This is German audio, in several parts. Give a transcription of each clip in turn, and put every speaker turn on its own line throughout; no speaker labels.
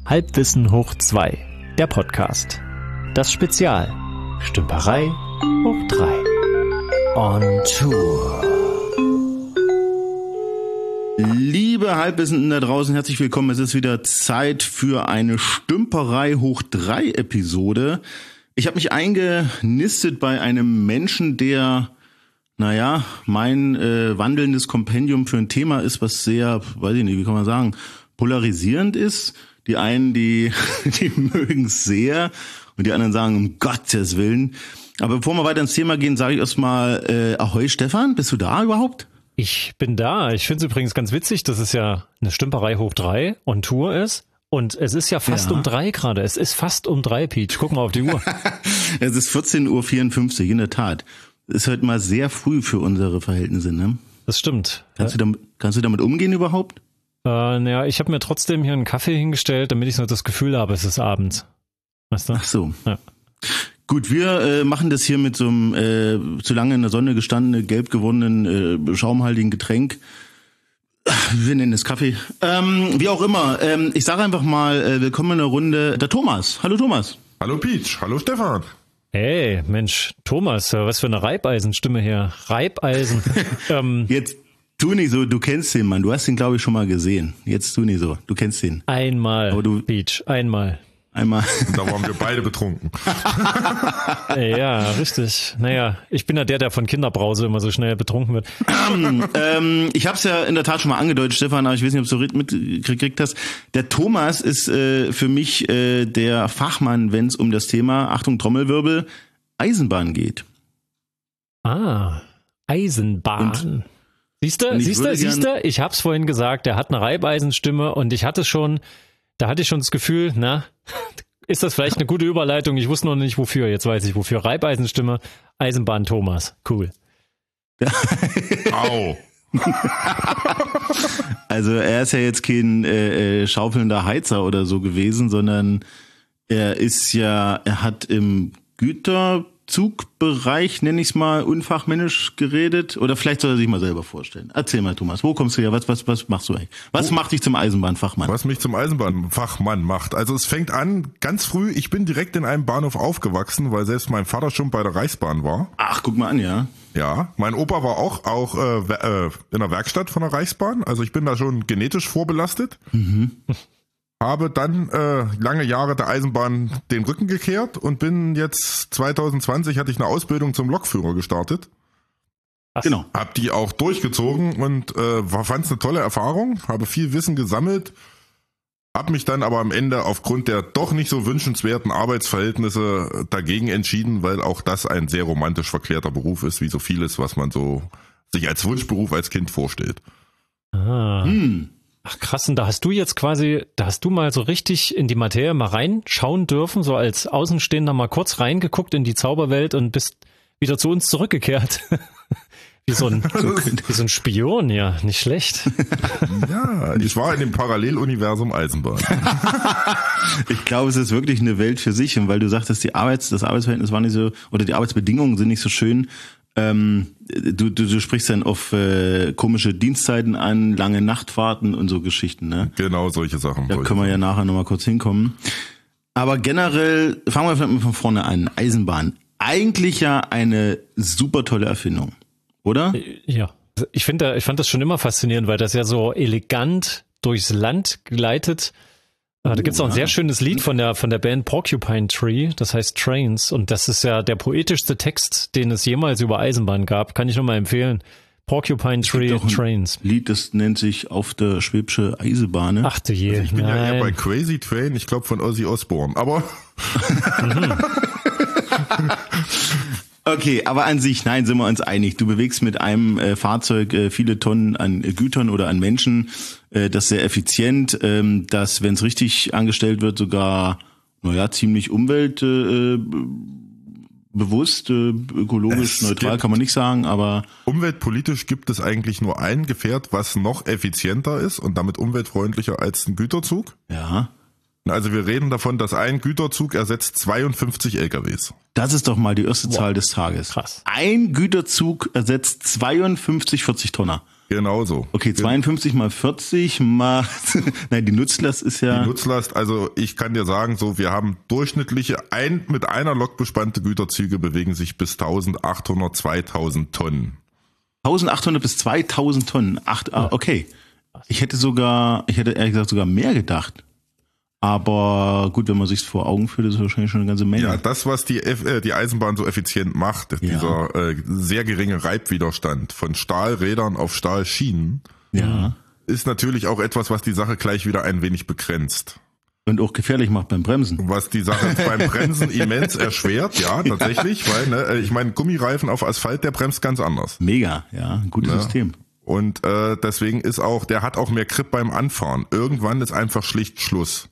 Halbwissen hoch 2, der Podcast. Das Spezial. Stümperei hoch 3. On Tour.
Liebe Halbwissenden da draußen, herzlich willkommen. Es ist wieder Zeit für eine Stümperei hoch 3 Episode. Ich habe mich eingenistet bei einem Menschen, der, mein wandelndes Kompendium für ein Thema ist, was sehr, weiß ich nicht, wie kann man sagen, polarisierend ist. Die einen, die mögen es sehr und die anderen sagen, um Gottes Willen. Aber bevor wir weiter ins Thema gehen, sage ich erstmal, Ahoi Stefan, bist du da überhaupt?
Ich bin da. Ich finde es übrigens ganz witzig, dass es ja eine Stümperei hoch 3 on Tour ist. Und es ist ja fast um 3 gerade. Es ist fast um 3, Peach. Guck mal auf die Uhr.
Es ist 14:54 Uhr, in der Tat. Ist heute mal sehr früh für unsere Verhältnisse, ne?
Das stimmt.
Kannst du damit umgehen überhaupt?
Ich habe mir trotzdem hier einen Kaffee hingestellt, damit ich so das Gefühl habe, es ist abends. Weißt du?
Ach so.
Ja.
Gut, wir machen das hier mit so einem zu lange in der Sonne gestandene, gelb gewordenen, schaumhaltigen Getränk. Wir nennen es Kaffee. Wie auch immer. Ich sage einfach mal, willkommen in der Runde. Der Thomas. Hallo Thomas.
Hallo Peach. Hallo Stefan.
Hey, Mensch, Thomas, was für eine Reibeisenstimme hier. Reibeisen.
Jetzt tu nicht so, du kennst den Mann. Du hast ihn, glaube ich, schon mal gesehen. Jetzt tu nicht so, du kennst den.
Einmal, Peach, einmal.
Da waren wir beide betrunken.
Ja, richtig. Naja, ich bin ja der von Kinderbrause immer so schnell betrunken wird.
Ich habe es ja in der Tat schon mal angedeutet, Stefan, aber ich weiß nicht, ob du es mitgekriegt hast. Der Thomas ist für mich der Fachmann, wenn es um das Thema, Achtung Trommelwirbel, Eisenbahn geht.
Ah, Eisenbahn. Siehst du? Ich hab's vorhin gesagt, der hat eine Reibeisenstimme und da hatte ich schon das Gefühl, ist das vielleicht eine gute Überleitung? Ich wusste noch nicht wofür, jetzt weiß ich wofür. Reibeisenstimme, Eisenbahn Thomas, cool.
Au.
Also er ist ja jetzt kein schaufelnder Heizer oder so gewesen, sondern er hat im Güterzugbereich, nenne ich es mal, unfachmännisch geredet. Oder vielleicht soll er sich mal selber vorstellen. Erzähl mal, Thomas, wo kommst du her? Was machst du eigentlich? Was macht dich zum Eisenbahnfachmann?
Was mich zum Eisenbahnfachmann macht? Also es fängt an, ganz früh, ich bin direkt in einem Bahnhof aufgewachsen, weil selbst mein Vater schon bei der Reichsbahn war.
Ach, guck mal an, ja.
Ja, mein Opa war auch in der Werkstatt von der Reichsbahn. Also ich bin da schon genetisch vorbelastet. Mhm. Habe dann lange Jahre der Eisenbahn den Rücken gekehrt und bin jetzt 2020 hatte ich eine Ausbildung zum Lokführer gestartet.
Genau.
Hab die auch durchgezogen und fand es eine tolle Erfahrung, habe viel Wissen gesammelt, habe mich dann aber am Ende aufgrund der doch nicht so wünschenswerten Arbeitsverhältnisse dagegen entschieden, weil auch das ein sehr romantisch verklärter Beruf ist, wie so vieles, was man so sich als Wunschberuf als Kind vorstellt.
Ah. Ach krass, und da hast du mal so richtig in die Materie mal reinschauen dürfen, so als Außenstehender mal kurz reingeguckt in die Zauberwelt und bist wieder zu uns zurückgekehrt. Wie so ein Spion, ja, nicht schlecht.
Ja, ich war in dem Paralleluniversum Eisenbahn.
Ich glaube, es ist wirklich eine Welt für sich, und weil du sagtest, das Arbeitsverhältnis war nicht so, oder die Arbeitsbedingungen sind nicht so schön. Du sprichst dann auf komische Dienstzeiten an, lange Nachtfahrten und so Geschichten, ne?
Genau, solche Sachen.
Da können wir ja nachher nochmal kurz hinkommen. Aber generell, fangen wir vielleicht mal von vorne an. Eisenbahn. Eigentlich ja eine super tolle Erfindung, oder?
Ja. Ich fand das schon immer faszinierend, weil das ja so elegant durchs Land gleitet. Da gibt's auch ein sehr schönes Lied von der Band Porcupine Tree, das heißt Trains, und das ist ja der poetischste Text, den es jemals über Eisenbahn gab, kann ich nur mal empfehlen. Porcupine Tree Trains.
Lied, das nennt sich Auf der Schwäbische Eisenbahn.
Ach du je.
Also ich bin ja eher bei Crazy Train, ich glaube von Ozzy Osbourne, aber
Okay, aber an sich, nein, sind wir uns einig. Du bewegst mit einem Fahrzeug viele Tonnen an Gütern oder an Menschen. Das ist sehr effizient. Das, wenn es richtig angestellt wird, sogar, ziemlich umweltbewusst, ökologisch neutral kann man nicht sagen, aber
umweltpolitisch gibt es eigentlich nur ein Gefährt, was noch effizienter ist und damit umweltfreundlicher als ein Güterzug.
Ja.
Also wir reden davon, dass ein Güterzug ersetzt 52 LKWs.
Das ist doch mal die erste Zahl des Tages.
Krass.
Ein Güterzug ersetzt 52 40-Tonner.
Genauso.
Okay, 52 mal 40 mal, nein, die Nutzlast ist ja...
Die Nutzlast, also ich kann dir sagen, so wir haben durchschnittliche mit einer Lok bespannte Güterzüge bewegen sich bis 1800, 2000 Tonnen.
1800 bis 2000 Tonnen. Okay. Ich hätte ehrlich gesagt sogar mehr gedacht. Aber gut, wenn man sich's vor Augen führt, ist wahrscheinlich schon eine ganze Menge.
Ja, das, was die Eisenbahn so effizient macht, dieser sehr geringe Reibwiderstand von Stahlrädern auf Stahlschienen, ist natürlich auch etwas, was die Sache gleich wieder ein wenig begrenzt.
Und auch gefährlich macht beim Bremsen.
Was die Sache beim Bremsen immens erschwert, ja, tatsächlich, weil, ich meine, Gummireifen auf Asphalt, der bremst ganz anders.
Mega, ja, ein gutes System.
Und deswegen der hat auch mehr Grip beim Anfahren. Irgendwann ist einfach schlicht Schluss.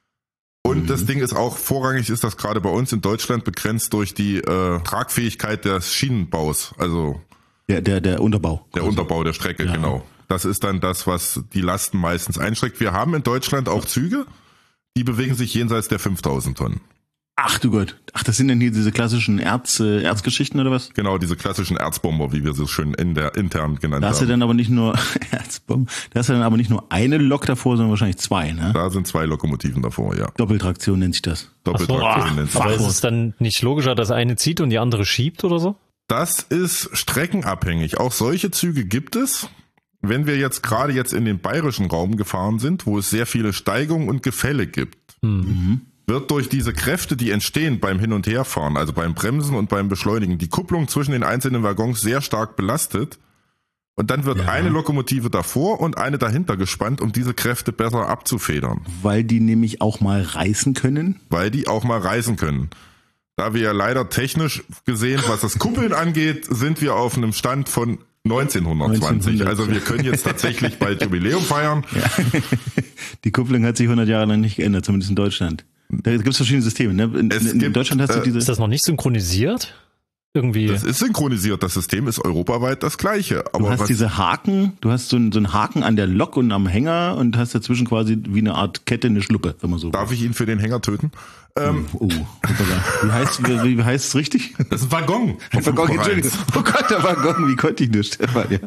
Und das Ding ist auch, vorrangig ist das gerade bei uns in Deutschland begrenzt durch die Tragfähigkeit des Schienenbaus, also
der Unterbau.
Der Unterbau der Strecke, genau. Das ist dann das, was die Lasten meistens einschränkt. Wir haben in Deutschland auch Züge, die bewegen sich jenseits der 5000 Tonnen.
Ach du Gott. Ach, das sind dann hier diese klassischen Erzgeschichten oder was?
Genau, diese klassischen Erzbomber, wie wir sie schön intern genannt haben.
Da hast du dann aber nicht nur Erzbomber, da hast du dann aber nicht nur eine Lok davor, sondern wahrscheinlich zwei, ne?
Da sind 2 Lokomotiven davor, ja.
Doppeltraktion nennt sich das.
Doppeltraktion nennt sich das.
Aber ist es dann nicht logischer, dass eine zieht und die andere schiebt oder so?
Das ist streckenabhängig. Auch solche Züge gibt es. Wenn wir gerade jetzt in den bayerischen Raum gefahren sind, wo es sehr viele Steigungen und Gefälle gibt, wird durch diese Kräfte, die entstehen beim Hin- und Herfahren, also beim Bremsen und beim Beschleunigen, die Kupplung zwischen den einzelnen Waggons sehr stark belastet. Und dann wird eine Lokomotive davor und eine dahinter gespannt, um diese Kräfte besser abzufedern.
Weil die nämlich auch mal reißen können?
Weil die auch mal reißen können. Da wir ja leider technisch gesehen, was das Kuppeln angeht, sind wir auf einem Stand von 1920. Also wir können jetzt tatsächlich bald Jubiläum feiern.
Ja. Die Kupplung hat sich 100 Jahre lang nicht geändert, zumindest in Deutschland. Da gibt es verschiedene Systeme. Ne? In Deutschland hast du diese...
Ist das noch nicht synchronisiert? Irgendwie.
Das ist synchronisiert. Das System ist europaweit das gleiche. Aber
du hast diese Haken, du hast so einen Haken an der Lok und am Hänger und hast dazwischen quasi wie eine Art Kette, eine Schluppe, wenn man so will.
Darf ich ihn für den Hänger töten?
Wie heißt es richtig?
Das ist ein Waggon.
Ein Waggon, Entschuldigung. Oh Gott, der Waggon, wie konnte ich nur, Stefan? Ja.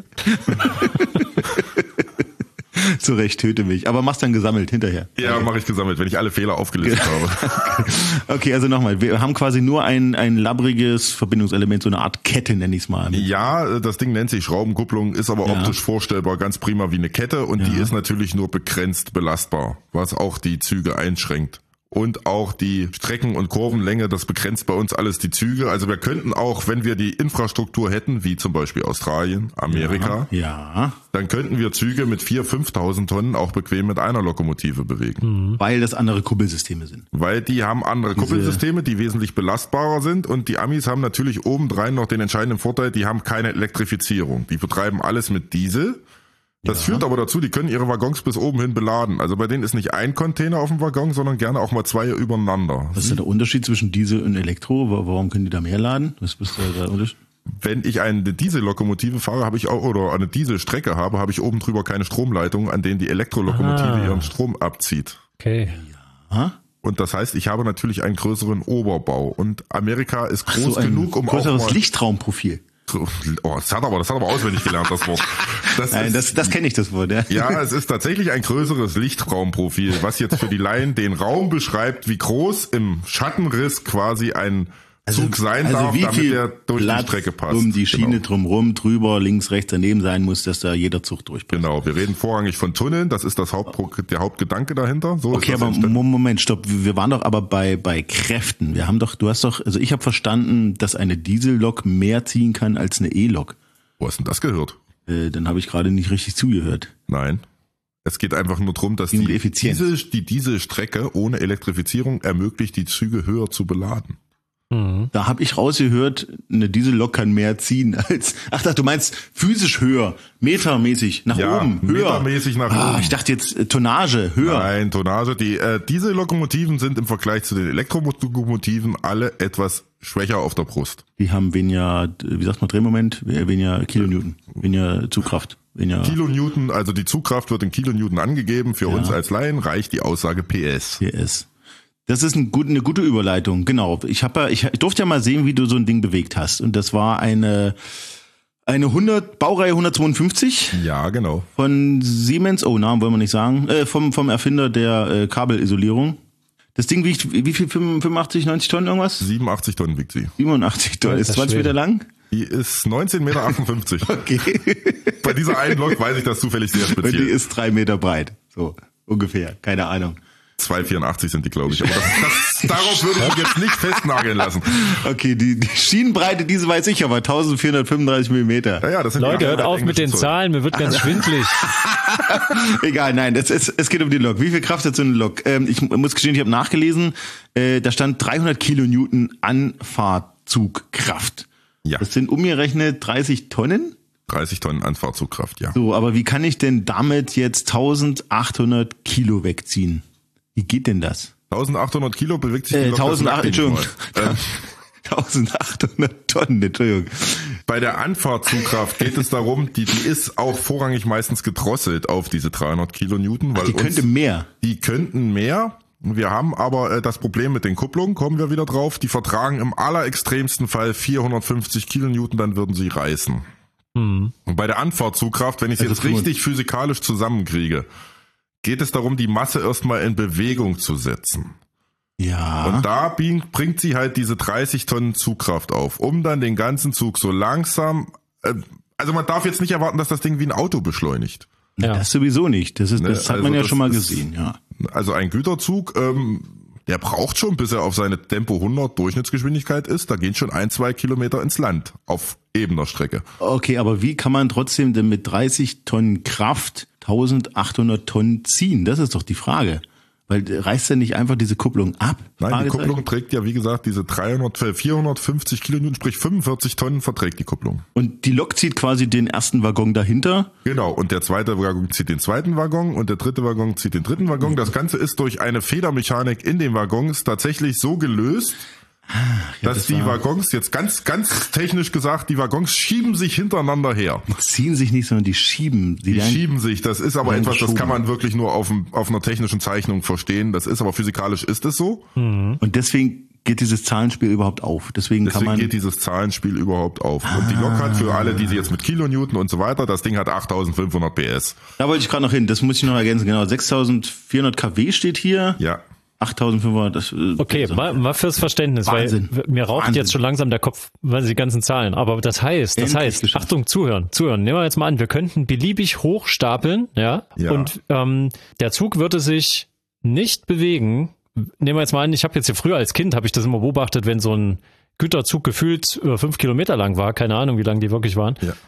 Zu Recht, töte mich. Aber mach's dann gesammelt hinterher.
Ja, mache ich gesammelt, wenn ich alle Fehler aufgelistet habe.
Okay, also nochmal. Wir haben quasi nur ein labbriges Verbindungselement, so eine Art Kette, nenne ich es mal.
Ja, das Ding nennt sich Schraubenkupplung, ist aber optisch vorstellbar ganz prima wie eine Kette und die ist natürlich nur begrenzt belastbar, was auch die Züge einschränkt. Und auch die Strecken- und Kurvenlänge, das begrenzt bei uns alles die Züge. Also wir könnten auch, wenn wir die Infrastruktur hätten, wie zum Beispiel Australien, Amerika, dann könnten wir Züge mit 4.000, 5.000 Tonnen auch bequem mit einer Lokomotive bewegen.
Weil das andere Kuppelsysteme sind.
Weil die haben andere Kuppelsysteme, die wesentlich belastbarer sind und die Amis haben natürlich obendrein noch den entscheidenden Vorteil, die haben keine Elektrifizierung. Die betreiben alles mit Diesel. Das führt aber dazu, die können ihre Waggons bis oben hin beladen. Also bei denen ist nicht ein Container auf dem Waggon, sondern gerne auch mal 2 übereinander.
Was ist denn der Unterschied zwischen Diesel und Elektro? Warum können die da mehr laden? Was ist der Unterschied?
Wenn ich eine Diesellokomotive fahre, habe ich auch, oder eine Dieselstrecke habe ich oben drüber keine Stromleitung, an denen die Elektrolokomotive ihren Strom abzieht.
Okay.
Ja.
Und das heißt, ich habe natürlich einen größeren Oberbau. Und Amerika ist groß genug, um
größeres
auch mal
Lichtraumprofil.
Oh, das hat aber auswendig gelernt, das Wort.
Das kenne ich, das Wort, ja.
Ja, es ist tatsächlich ein größeres Lichtraumprofil, was jetzt für die Laien den Raum beschreibt, wie groß im Schattenriss quasi ein Zug sein darf, damit er durch die Strecke passt.
Um die Schiene drumherum, drüber, links, rechts daneben sein muss, dass da jeder Zug durchpasst.
Genau, wir reden vorrangig von Tunneln, das ist der Hauptgedanke dahinter. So
okay, aber Moment, stopp, wir waren doch aber bei Kräften. Ich habe verstanden, dass eine Diesellok mehr ziehen kann als eine E-Lok.
Wo hast denn das gehört?
Dann habe ich gerade nicht richtig zugehört.
Nein. Es geht einfach nur darum, dass die Dieselstrecke ohne Elektrifizierung ermöglicht, die Züge höher zu beladen.
Da habe ich rausgehört, eine Diesellok kann mehr ziehen als... Ach, du meinst physisch höher, metermäßig nach oben, höher.
Metermäßig nach oben.
Ich dachte jetzt Tonnage, höher.
Nein, Tonnage. Diese Lokomotiven sind im Vergleich zu den Elektrolokomotiven alle etwas schwächer auf der Brust.
Die haben weniger, wie sagt man, Drehmoment, weniger Kilonewton, weniger Zugkraft.
Kilonewton, also die Zugkraft wird in Kilonewton angegeben. Für uns als Laien reicht die Aussage PS.
PS. Das ist eine gute Überleitung, genau. Ich durfte ja mal sehen, wie du so ein Ding bewegt hast. Und das war eine Eine Baureihe 152
Ja, genau.
von Siemens, Namen wollen wir nicht sagen, vom Erfinder der Kabelisolierung. Das Ding wiegt, wie viel, 85, 90 Tonnen irgendwas?
87 Tonnen wiegt sie.
87 Tonnen, ist 20 Meter lang?
Die ist 19,58 Meter.
Okay.
Bei dieser einen Lok weiß ich das zufällig sehr
Und
speziell.
die ist 3 Meter breit, so ungefähr, keine Ahnung.
2,84 sind die, glaube ich. Aber darauf würde ich mich jetzt nicht festnageln lassen.
Okay, die Schienenbreite, diese weiß ich aber, 1435 Millimeter.
Ja, das sind
Leute, hört auf mit den Zahlen, mir wird ganz schwindlig.
Egal, nein, es geht um die Lok. Wie viel Kraft hat so eine Lok? Ich muss gestehen, ich habe nachgelesen, da stand 300 Kilonewton Anfahrtzugkraft.
Ja.
Das sind umgerechnet 30 Tonnen.
30 Tonnen Anfahrtzugkraft, ja.
So, aber wie kann ich denn damit jetzt 1800 Kilo wegziehen? Wie geht denn das?
1800 Kilo bewegt sich die Lok.
1800 Tonnen, Entschuldigung.
Bei der Anfahrtzugkraft geht es darum, die ist auch vorrangig meistens gedrosselt auf diese 300 Kilonewton. Weil
Die könnten mehr.
Die könnten mehr. Wir haben aber das Problem mit den Kupplungen, kommen wir wieder drauf. Die vertragen im allerextremsten Fall 450 Kilonewton, dann würden sie reißen. Und bei der Anfahrtzugkraft, wenn ich es jetzt richtig physikalisch zusammenkriege, geht es darum, die Masse erstmal in Bewegung zu setzen.
Ja.
Und da bringt sie halt diese 30 Tonnen Zugkraft auf, um dann den ganzen Zug so langsam, also man darf jetzt nicht erwarten, dass das Ding wie ein Auto beschleunigt.
Ja. Das sowieso nicht. Das hat man ja schon mal gesehen, ja.
Also ein Güterzug, der braucht schon, bis er auf seine Tempo 100 Durchschnittsgeschwindigkeit ist, da gehen schon 1-2 Kilometer ins Land auf ebener Strecke.
Okay, aber wie kann man trotzdem denn mit 30 Tonnen Kraft 1800 Tonnen ziehen? Das ist doch die Frage. Weil reißt ja nicht einfach diese Kupplung ab?
Nein, die Kupplung trägt ja, wie gesagt, diese 450 Kilonewton, sprich 45 Tonnen verträgt die Kupplung.
Und die Lok zieht quasi den ersten Waggon dahinter?
Genau, und der zweite Waggon zieht den zweiten Waggon und der dritte Waggon zieht den dritten Waggon. Das Ganze ist durch eine Federmechanik in den Waggons tatsächlich so gelöst, dass die Waggons, jetzt ganz technisch gesagt, die Waggons schieben sich hintereinander her.
Die ziehen sich nicht, sondern die schieben.
Die schieben sich, das ist aber etwas, das kann man wirklich nur auf einer technischen Zeichnung verstehen. Das ist aber physikalisch ist es so.
Und deswegen geht dieses Zahlenspiel überhaupt auf. Deswegen
geht dieses Zahlenspiel überhaupt auf. Und die Lok hat für alle, die jetzt mit Kilonewton und so weiter, das Ding hat 8500 PS.
Da wollte ich gerade noch hin, das muss ich noch ergänzen. Genau, 6400 kW steht hier.
Ja.
8500, das
okay, mal fürs Verständnis,
Wahnsinn.
Weil mir raucht jetzt schon langsam der Kopf, weil die ganzen Zahlen, aber das heißt, Achtung, zuhören, nehmen wir jetzt mal an, wir könnten beliebig hoch stapeln, ja. Und der Zug würde sich nicht bewegen. Nehmen wir jetzt mal an, ich habe jetzt hier früher als Kind, habe ich das immer beobachtet, wenn so ein Güterzug gefühlt 5 Kilometer lang war, keine Ahnung, wie lang die wirklich waren.
Ja.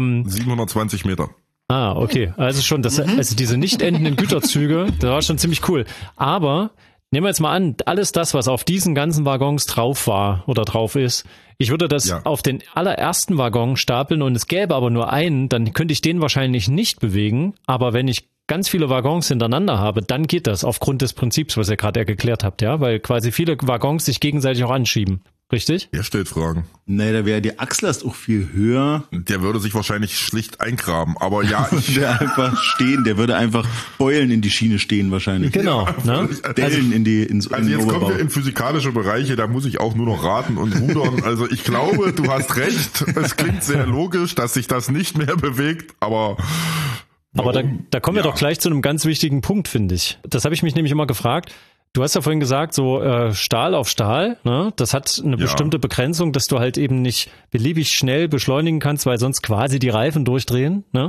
720 Meter.
Okay, also schon, also diese nicht endenden Güterzüge, das war schon ziemlich cool, aber nehmen wir jetzt mal an, alles das, was auf diesen ganzen Waggons drauf war oder drauf ist, ich würde das auf den allerersten Waggon stapeln und es gäbe aber nur einen, dann könnte ich den wahrscheinlich nicht bewegen, aber wenn ich ganz viele Waggons hintereinander habe, dann geht das aufgrund des Prinzips, was ihr gerade geklärt habt, ja, weil quasi viele Waggons sich gegenseitig auch anschieben. Richtig?
Er stellt Fragen.
Nee, da wäre die Achslast auch viel höher.
Der würde sich wahrscheinlich schlicht eingraben, aber ja.
Der einfach stehen, der würde einfach Beulen in die Schiene stehen wahrscheinlich.
Genau.
Ne? Dellen ins
Also jetzt
Oberbau.
kommen wir in physikalische Bereiche, da muss ich auch nur noch raten und rudern. Also ich glaube, du hast recht. Es klingt sehr logisch, dass sich das nicht mehr bewegt, aber...
Aber da kommen wir doch gleich zu einem ganz wichtigen Punkt, finde ich. Das habe ich mich nämlich immer gefragt. Du hast ja vorhin gesagt, so Stahl auf Stahl, ne? Das hat eine bestimmte Begrenzung, dass du halt eben nicht beliebig schnell beschleunigen kannst, weil sonst quasi die Reifen durchdrehen. Ne?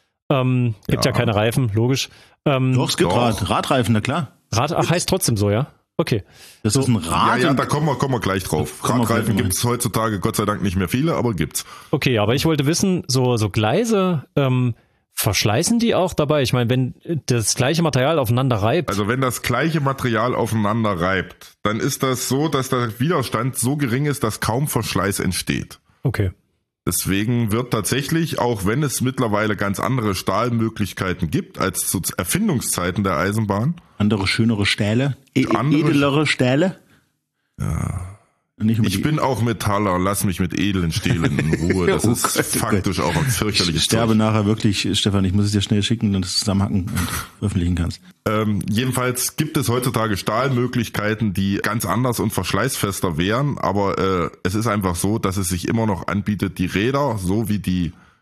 Gibt ja keine Reifen, logisch.
Doch, es gibt Radreifen, na klar.
Heißt trotzdem so, ja? Okay.
Das ist ein Rad.
Ja, da kommen wir gleich drauf. Radreifen gibt's heutzutage Gott sei Dank nicht mehr viele, aber gibt's.
Okay, aber ich wollte wissen, so Gleise, verschleißen die auch dabei? Ich meine, wenn das gleiche Material aufeinander reibt.
Also wenn das gleiche Material aufeinander reibt, dann ist das so, dass der Widerstand so gering ist, dass kaum Verschleiß entsteht.
Okay.
Deswegen wird tatsächlich, auch wenn es mittlerweile ganz andere Stahlmöglichkeiten gibt als zu Erfindungszeiten der Eisenbahn.
Andere, schönere Stähle? Edelere Stähle?
Ja. Ich bin auch Metaller, lass mich mit edlen Stählen in Ruhe. Das ist faktisch auch ein fürchterliches
Ich sterbe nachher wirklich, Stefan, ich muss es dir schnell schicken, dann du es zusammenhacken und veröffentlichen kannst.
Jedenfalls gibt es heutzutage Stahlmöglichkeiten, die ganz anders und verschleißfester wären, aber es ist einfach so, dass es sich immer noch anbietet, die Räder, so wie die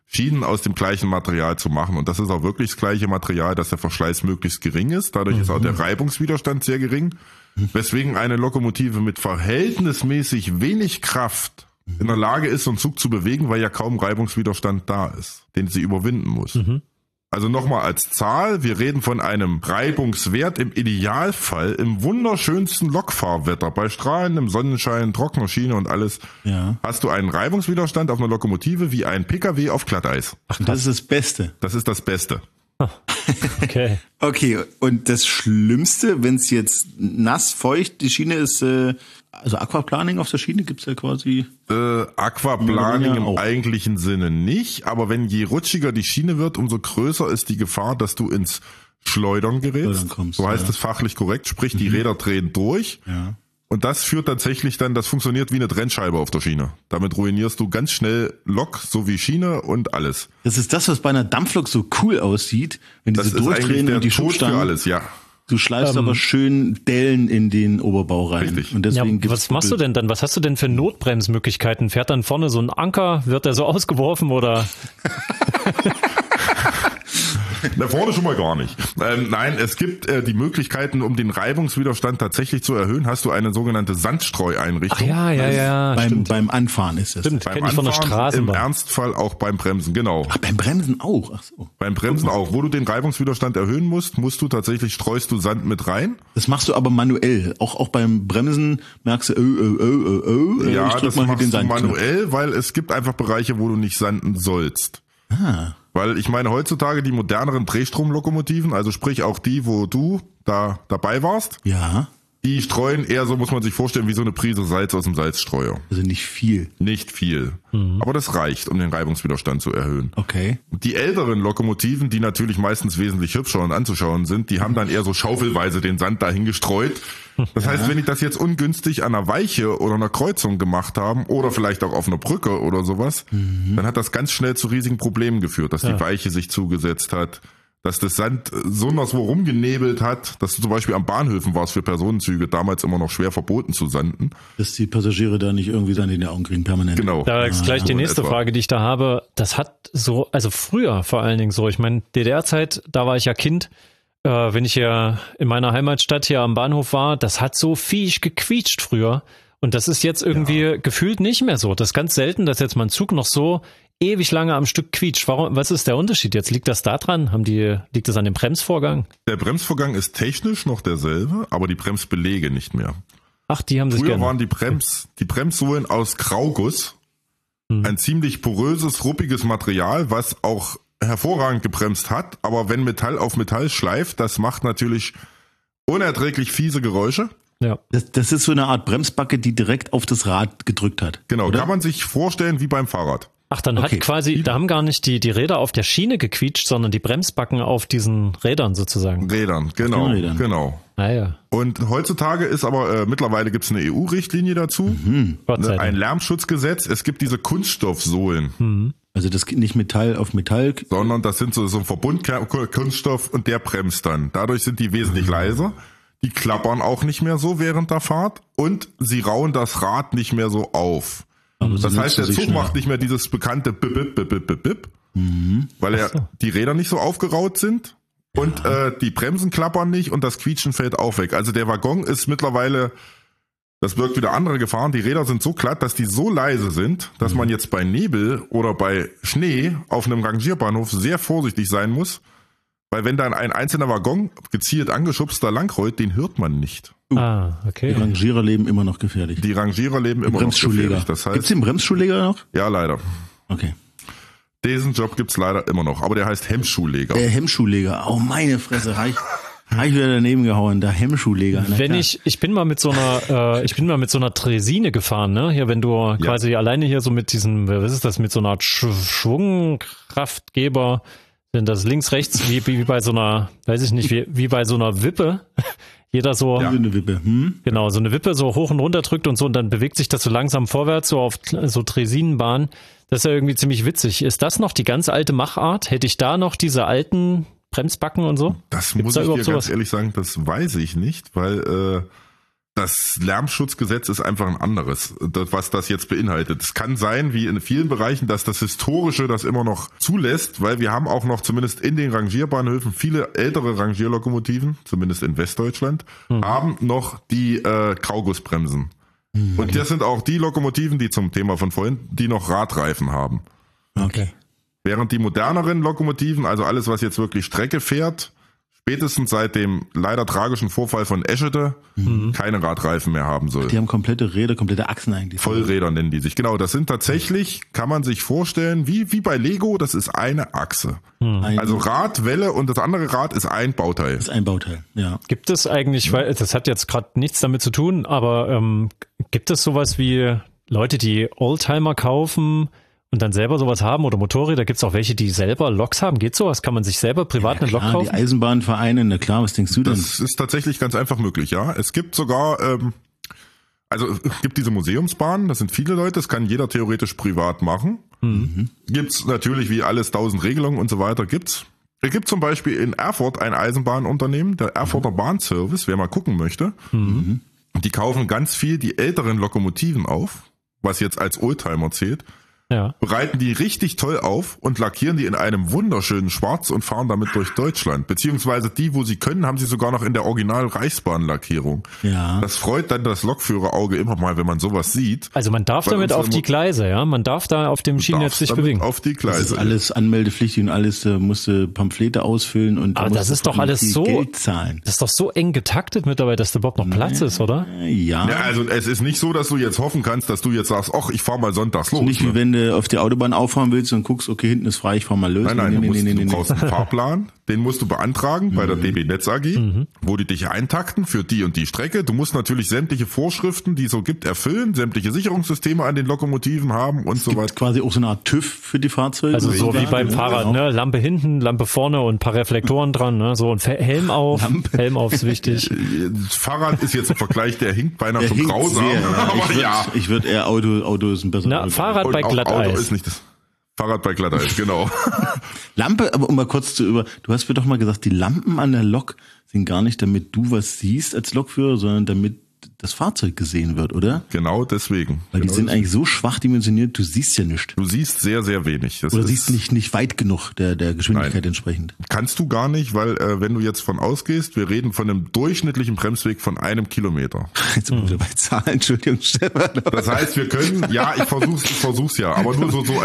Schienen aus dem gleichen Material zu machen. Und das ist auch wirklich das gleiche Material, dass der Verschleiß möglichst gering ist. Dadurch ist auch der Reibungswiderstand sehr gering. Weswegen eine Lokomotive mit verhältnismäßig wenig Kraft in der Lage ist, so einen Zug zu bewegen, weil ja kaum Reibungswiderstand da ist, den sie überwinden muss. Also nochmal als Zahl, wir reden von einem Reibungswert im Idealfall im wunderschönsten Lokfahrwetter, bei strahlendem Sonnenschein, trockener Schiene und alles, hast du einen Reibungswiderstand auf einer Lokomotive wie ein PKW auf Glatteis.
Ach, das ist das Beste.
Das ist das Beste.
Okay.
Okay, und das Schlimmste, wenn es jetzt nass, feucht, die Schiene ist, also Aquaplaning auf der Schiene gibt's ja quasi.
Aquaplaning im
auch.
eigentlichen Sinne nicht, aber wenn je rutschiger die Schiene wird, umso größer ist die Gefahr, dass du ins Schleudern gerätst. So heißt es fachlich korrekt, sprich die Räder drehen durch.
Ja.
Und das führt tatsächlich dann, das funktioniert wie eine Trennscheibe auf der Schiene. Damit ruinierst du ganz schnell Lok sowie Schiene und alles.
Das ist das, was bei einer Dampflok so cool aussieht, wenn
Das
diese
ist eigentlich
durchdrehen
der
und die
Tod für
Schubstangen.
alles, ja.
Du schleifst aber schön Dellen in den Oberbau rein.
Richtig.
Und
Ja,
deswegen gibt's
was machst du denn dann? Was hast du denn für Notbremsmöglichkeiten? Fährt dann vorne so ein Anker? Wird der so ausgeworfen oder?
Da vorne schon mal gar nicht. Nein, es gibt die Möglichkeiten, um den Reibungswiderstand tatsächlich zu erhöhen, hast du eine sogenannte Sandstreueinrichtung.
Beim Anfahren ist es.
Stimmt,
Beim
kenn ich von der
Anfahren,
Straßenbahn.
im Ernstfall auch beim Bremsen, genau.
Ach, beim Bremsen auch. Ach so.
Beim Bremsen auch. Wo du den Reibungswiderstand erhöhen musst, streust du Sand mit rein.
Das machst du aber manuell. Auch beim Bremsen merkst du,
Ja,
ich drück
das
mal hier
machst
den
du
Sandknopf.
manuell, weil es gibt einfach Bereiche, wo du nicht sanden sollst. Weil ich meine, heutzutage die moderneren Drehstromlokomotiven, also sprich auch die, wo du da dabei warst,
Ja,
die streuen eher, so muss man sich vorstellen, wie so eine Prise Salz aus dem Salzstreuer.
also nicht viel.
Nicht viel. Aber das reicht, um den Reibungswiderstand zu erhöhen.
Okay.
Die älteren Lokomotiven, die natürlich meistens wesentlich hübscher und anzuschauen sind, die haben dann eher so schaufelweise den Sand dahin gestreut. Das heißt, wenn die das jetzt ungünstig an einer Weiche oder einer Kreuzung gemacht haben oder vielleicht auch auf einer Brücke oder sowas, dann hat das ganz schnell zu riesigen Problemen geführt, dass die Weiche sich zugesetzt hat, dass das Sand so anderswo rumgenebelt hat, dass du zum Beispiel am Bahnhöfen warst für Personenzüge damals immer noch schwer verboten zu sanden.
Dass die Passagiere da nicht irgendwie Sand in die Augen kriegen, permanent.
Genau.
Da ist gleich die
So in
nächste
etwa.
Frage, die ich da habe. Das hat so, also früher vor allen Dingen so, ich meine, DDR-Zeit, da war ich ja Kind, wenn ich hier in meiner Heimatstadt hier am Bahnhof war, das hat so viech gequietscht früher. Und das ist jetzt irgendwie gefühlt nicht mehr so. Das ist ganz selten, dass jetzt mal ein Zug noch so ewig lange am Stück quietscht. Warum, was ist der Unterschied jetzt? Liegt das da dran? Liegt das an dem Bremsvorgang?
Der Bremsvorgang ist technisch noch derselbe, aber die Bremsbeläge nicht mehr.
Ach, die haben sich
Früher
gerne.
waren die Bremssohlen aus Grauguss. Ein ziemlich poröses, ruppiges Material, was auch hervorragend gebremst hat. Aber wenn Metall auf Metall schleift, das macht natürlich unerträglich fiese Geräusche.
Ja.
Das ist so eine Art Bremsbacke, die direkt auf das Rad gedrückt hat.
Genau,
oder?
kann man sich vorstellen wie beim Fahrrad.
Ach, dann
Okay.
hat quasi, da haben gar nicht die Räder auf der Schiene gequietscht, sondern die Bremsbacken auf diesen Rädern sozusagen.
Rädern, genau,
den Rädern.
genau.
Ah ja,
Und heutzutage ist aber, mittlerweile gibt es eine EU-Richtlinie dazu,
Gott sei
ein
Dank.
Lärmschutzgesetz. Es gibt diese Kunststoffsohlen.
Also das geht nicht Metall auf Metall.
Sondern das sind so ein Verbundkunststoff und der bremst dann. Dadurch sind die wesentlich leiser. Die klappern auch nicht mehr so während der Fahrt und sie rauen das Rad nicht mehr so auf.
Aber sie
Das heißt,
nutzen
der
sich
Zug
schneller.
macht nicht mehr dieses bekannte Bip, Bip, Bip, Bip, Bip, Bip, weil die Räder nicht so aufgeraut sind und die Bremsen klappern nicht und das Quietschen fällt auch weg. Also der Waggon ist mittlerweile, das birgt wieder andere Gefahren. Die Räder sind so glatt, dass die so leise sind, dass man jetzt bei Nebel oder bei Schnee auf einem Rangierbahnhof sehr vorsichtig sein muss, weil wenn dann ein einzelner Waggon gezielt angeschubst da langrollt, den hört man nicht.
Ah,
Die
okay.
Rangierer leben immer noch gefährlich.
Die Rangierer leben immer noch
Bremsschuhleger.
gefährlich. Das
Gibt's
heißt,
den Bremsschuhleger noch?
ja leider.
Okay.
Diesen Job gibt's leider immer noch, aber der heißt Hemmschuhleger.
Der Hemmschuhleger. Oh, meine Fresse. Hab ich wieder daneben gehauen. Der Hemmschuhleger. Na
Wenn
klar.
ich bin mal mit so einer Tresine gefahren, ne? Hier, wenn du quasi alleine hier so mit diesem, was ist das, mit so einer Art Schwungkraftgeber, wenn das links, rechts, wie bei so einer, weiß ich nicht, wie bei so einer Wippe, jeder so,
Wie eine Wippe.
genau, so eine Wippe so hoch und runter drückt und so, und dann bewegt sich das so langsam vorwärts, so auf so Tresinenbahn. Das ist ja irgendwie ziemlich witzig. Ist das noch die ganz alte Machart? Hätte ich da noch diese alten Bremsbacken und so?
Das
Gibt's
muss
da
ich
überhaupt
dir ganz
sowas?
ehrlich sagen, das weiß ich nicht, weil das Lärmschutzgesetz ist einfach ein anderes, was das jetzt beinhaltet. Es kann sein, wie in vielen Bereichen, dass das Historische das immer noch zulässt, weil wir haben auch noch zumindest in den Rangierbahnhöfen viele ältere Rangierlokomotiven, zumindest in Westdeutschland, haben noch die Graugussbremsen. Und das sind auch die Lokomotiven, die zum Thema von vorhin, die noch Radreifen haben.
Okay.
Während die moderneren Lokomotiven, also alles, was jetzt wirklich Strecke fährt, spätestens seit dem leider tragischen Vorfall von Eschede keine Radreifen mehr haben soll.
Die haben komplette Räder, komplette Achsen eigentlich.
Vollräder nennen die sich. Genau, das sind tatsächlich, kann man sich vorstellen, wie bei Lego, das ist eine Achse. Also Rad, Welle und das andere Rad ist ein Bauteil.
Das ist ein Bauteil, ja.
Gibt es eigentlich, weil das hat jetzt gerade nichts damit zu tun, aber gibt es sowas wie Leute, die Oldtimer kaufen und dann selber sowas haben oder Motorräder? Gibt es auch welche, die selber Loks haben? Geht sowas? Kann man sich selber privat eine Lok kaufen?
Die Eisenbahnvereine, na klar, was denkst du denn?
Das ist tatsächlich ganz einfach möglich, ja. Es gibt sogar, es gibt diese Museumsbahnen, das sind viele Leute, das kann jeder theoretisch privat machen. Gibt's natürlich wie alles 1000 Regelungen und so weiter gibt's. Es gibt zum Beispiel in Erfurt ein Eisenbahnunternehmen, der Erfurter Bahnservice, wer mal gucken möchte. Die kaufen ganz viel die älteren Lokomotiven auf, was jetzt als Oldtimer zählt.
Ja.
Bereiten die richtig toll auf und lackieren die in einem wunderschönen Schwarz und fahren damit durch Deutschland. Beziehungsweise die, wo sie können, haben sie sogar noch in der Original-Reichsbahn-Lackierung.
Ja.
Das freut dann das Lokführerauge immer mal, wenn man sowas sieht.
Also man darf damit auf die Gleise, ja? Man darf da auf dem Schienennetz sich bewegen.
Auf die Gleise.
Das ist alles anmeldepflichtig und alles, musste Pamphlete ausfüllen und
aber das ist doch alles so,
Geld zahlen.
Das ist doch so eng getaktet mittlerweile, dass da überhaupt noch Platz ist, oder?
Ja.
Ja, also es ist nicht so, dass du jetzt hoffen kannst, dass du jetzt sagst, ach, ich fahr mal sonntags los.
Nicht wie wenn du auf die Autobahn auffahren willst und guckst, okay, hinten ist frei, ich fahr mal los.
Nein, du brauchst einen Fahrplan, den musst du beantragen bei der DB Netz AG, wo die dich eintakten für die und die Strecke. Du musst natürlich sämtliche Vorschriften, die es so gibt, erfüllen, sämtliche Sicherungssysteme an den Lokomotiven haben und so weiter.
Gibt quasi auch so eine Art TÜV für die Fahrzeuge.
Also so wie beim Fahrrad, ne? Lampe hinten, Lampe vorne und ein paar Reflektoren dran, ne? So ein Helm auf. Helm auf ist wichtig.
Das Fahrrad ist jetzt im Vergleich, der hinkt beinahe zum Grausam.
Ich würde eher Auto ist ein besseres.
Fahrrad bei Glatteis.
Auto ist nicht das. Fahrrad bei Glatteis, genau.
Lampe, aber um mal kurz du hast mir doch mal gesagt, die Lampen an der Lok sind gar nicht, damit du was siehst als Lokführer, sondern damit das Fahrzeug gesehen wird, oder?
Genau deswegen.
Weil die sind eigentlich so schwach dimensioniert, du siehst ja nichts.
Du siehst sehr, sehr wenig.
Oder siehst nicht weit genug der Geschwindigkeit entsprechend.
Kannst du gar nicht, weil wenn du jetzt von ausgehst, wir reden von einem durchschnittlichen Bremsweg von 1 Kilometer.
Jetzt sind wir bei Zahlen, Entschuldigung, Stefan.
Das heißt, wir können, ja, ich versuch's ja, aber nur so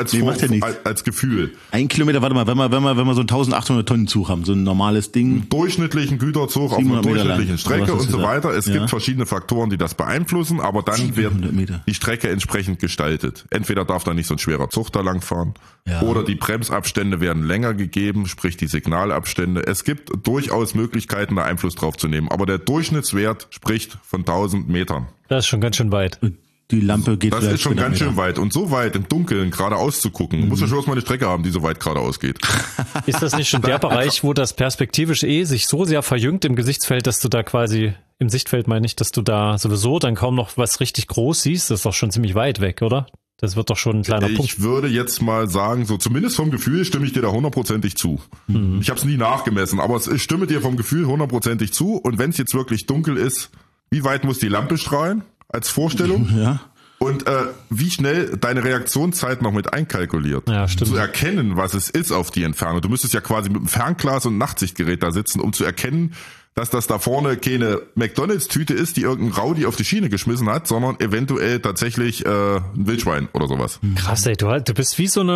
als Gefühl.
1 Kilometer, warte mal, wenn wir so einen 1800 Tonnen Zug haben, so ein normales Ding.
Einen durchschnittlichen Güterzug auf einer durchschnittlichen Strecke und so weiter. Es gibt verschiedene Faktoren, die das beeinflussen, aber dann wird die Strecke entsprechend gestaltet. Entweder darf da nicht so ein schwerer Zug da langfahren oder die Bremsabstände werden länger gegeben, sprich die Signalabstände. Es gibt durchaus Möglichkeiten, da Einfluss drauf zu nehmen, aber der Durchschnittswert spricht von 1000 Metern.
Das ist schon ganz schön weit.
Die Lampe geht
das ist schon ganz schön weit. Und so weit im Dunkeln geradeaus zu gucken, muss ja schon mal eine Strecke haben, die so weit geradeaus geht.
Ist das nicht schon der Bereich, wo das perspektivisch sich so sehr verjüngt im Gesichtsfeld, dass du da quasi, im Sichtfeld meine ich, dass du da sowieso dann kaum noch was richtig groß siehst? Das ist doch schon ziemlich weit weg, oder? Das wird doch schon ein kleiner Punkt.
Ich würde jetzt mal sagen, so zumindest vom Gefühl stimme ich dir da 100%ig zu. Ich habe es nie nachgemessen, aber ich stimme dir vom Gefühl 100%ig zu. Und wenn es jetzt wirklich dunkel ist, wie weit muss die Lampe strahlen als Vorstellung?
Ja.
Und wie schnell deine Reaktionszeit noch mit einkalkuliert.
Ja, stimmt.
Zu erkennen, was es ist auf die Entfernung. Du müsstest ja quasi mit einem Fernglas und Nachtsichtgerät da sitzen, um zu erkennen, dass das da vorne keine McDonalds-Tüte ist, die irgendein Rowdy auf die Schiene geschmissen hat, sondern eventuell tatsächlich ein Wildschwein oder sowas.
Krass, ey, du bist wie so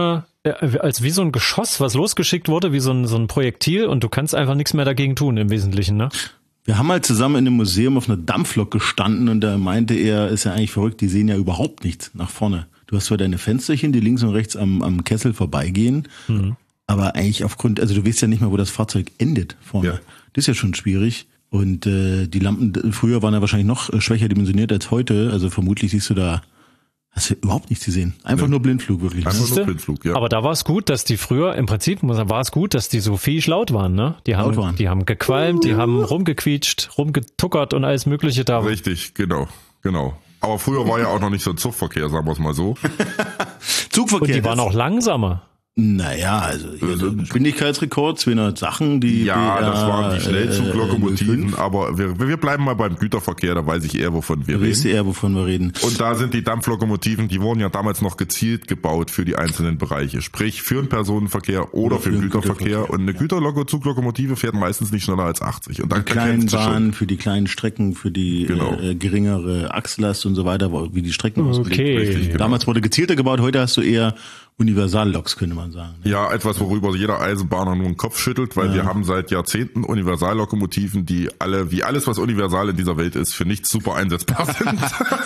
ein Geschoss, was losgeschickt wurde, wie so ein Projektil und du kannst einfach nichts mehr dagegen tun im Wesentlichen, ne?
Wir haben mal zusammen in einem Museum auf einer Dampflok gestanden und da meinte er, ist ja eigentlich verrückt, die sehen ja überhaupt nichts nach vorne. Du hast zwar deine Fensterchen, die links und rechts am Kessel vorbeigehen, aber eigentlich aufgrund, also du weißt ja nicht mehr, wo das Fahrzeug endet vorne. Ja. Das ist ja schon schwierig. Und die Lampen früher waren ja wahrscheinlich noch schwächer dimensioniert als heute, also vermutlich siehst du da, hast du überhaupt nichts gesehen. Einfach nur Blindflug, wirklich.
Einfach nur Blindflug, ja.
Aber da war es gut, dass die früher, im Prinzip war es gut, dass die so fies laut waren, ne? Die haben gequalmt, die haben rumgequietscht, rumgetuckert und alles Mögliche da.
Richtig, genau. Aber früher war ja auch noch nicht so ein Zugverkehr, sagen wir es mal so.
Zugverkehr.
Und die waren auch langsamer.
Naja, also Geschwindigkeitsrekord, 200 Sachen, die
Ja,
BR,
das waren die Schnellzuglokomotiven,
05.
aber wir bleiben mal beim Güterverkehr, da weiß ich eher, wovon wir
Weißt du
reden.
eher, wovon wir reden?
Und da sind die Dampflokomotiven, die wurden ja damals noch gezielt gebaut für die einzelnen Bereiche, sprich für den Personenverkehr oder für den Güterverkehr. Und eine Güterzuglokomotive fährt meistens nicht schneller als 80. Und dann
Die kleinen
kennst du schon.
Bahnen für die kleinen Strecken, für die geringere Achslast und so weiter, wie die Strecken ausgelegt
Okay.
Richtig, genau.
Damals wurde gezielter gebaut, heute hast du eher Universalloks, könnte man sagen. Ne?
Ja, etwas, worüber jeder Eisenbahner nur den Kopf schüttelt, weil wir haben seit Jahrzehnten Universallokomotiven, die alle, wie alles, was universal in dieser Welt ist, für nichts super einsetzbar sind.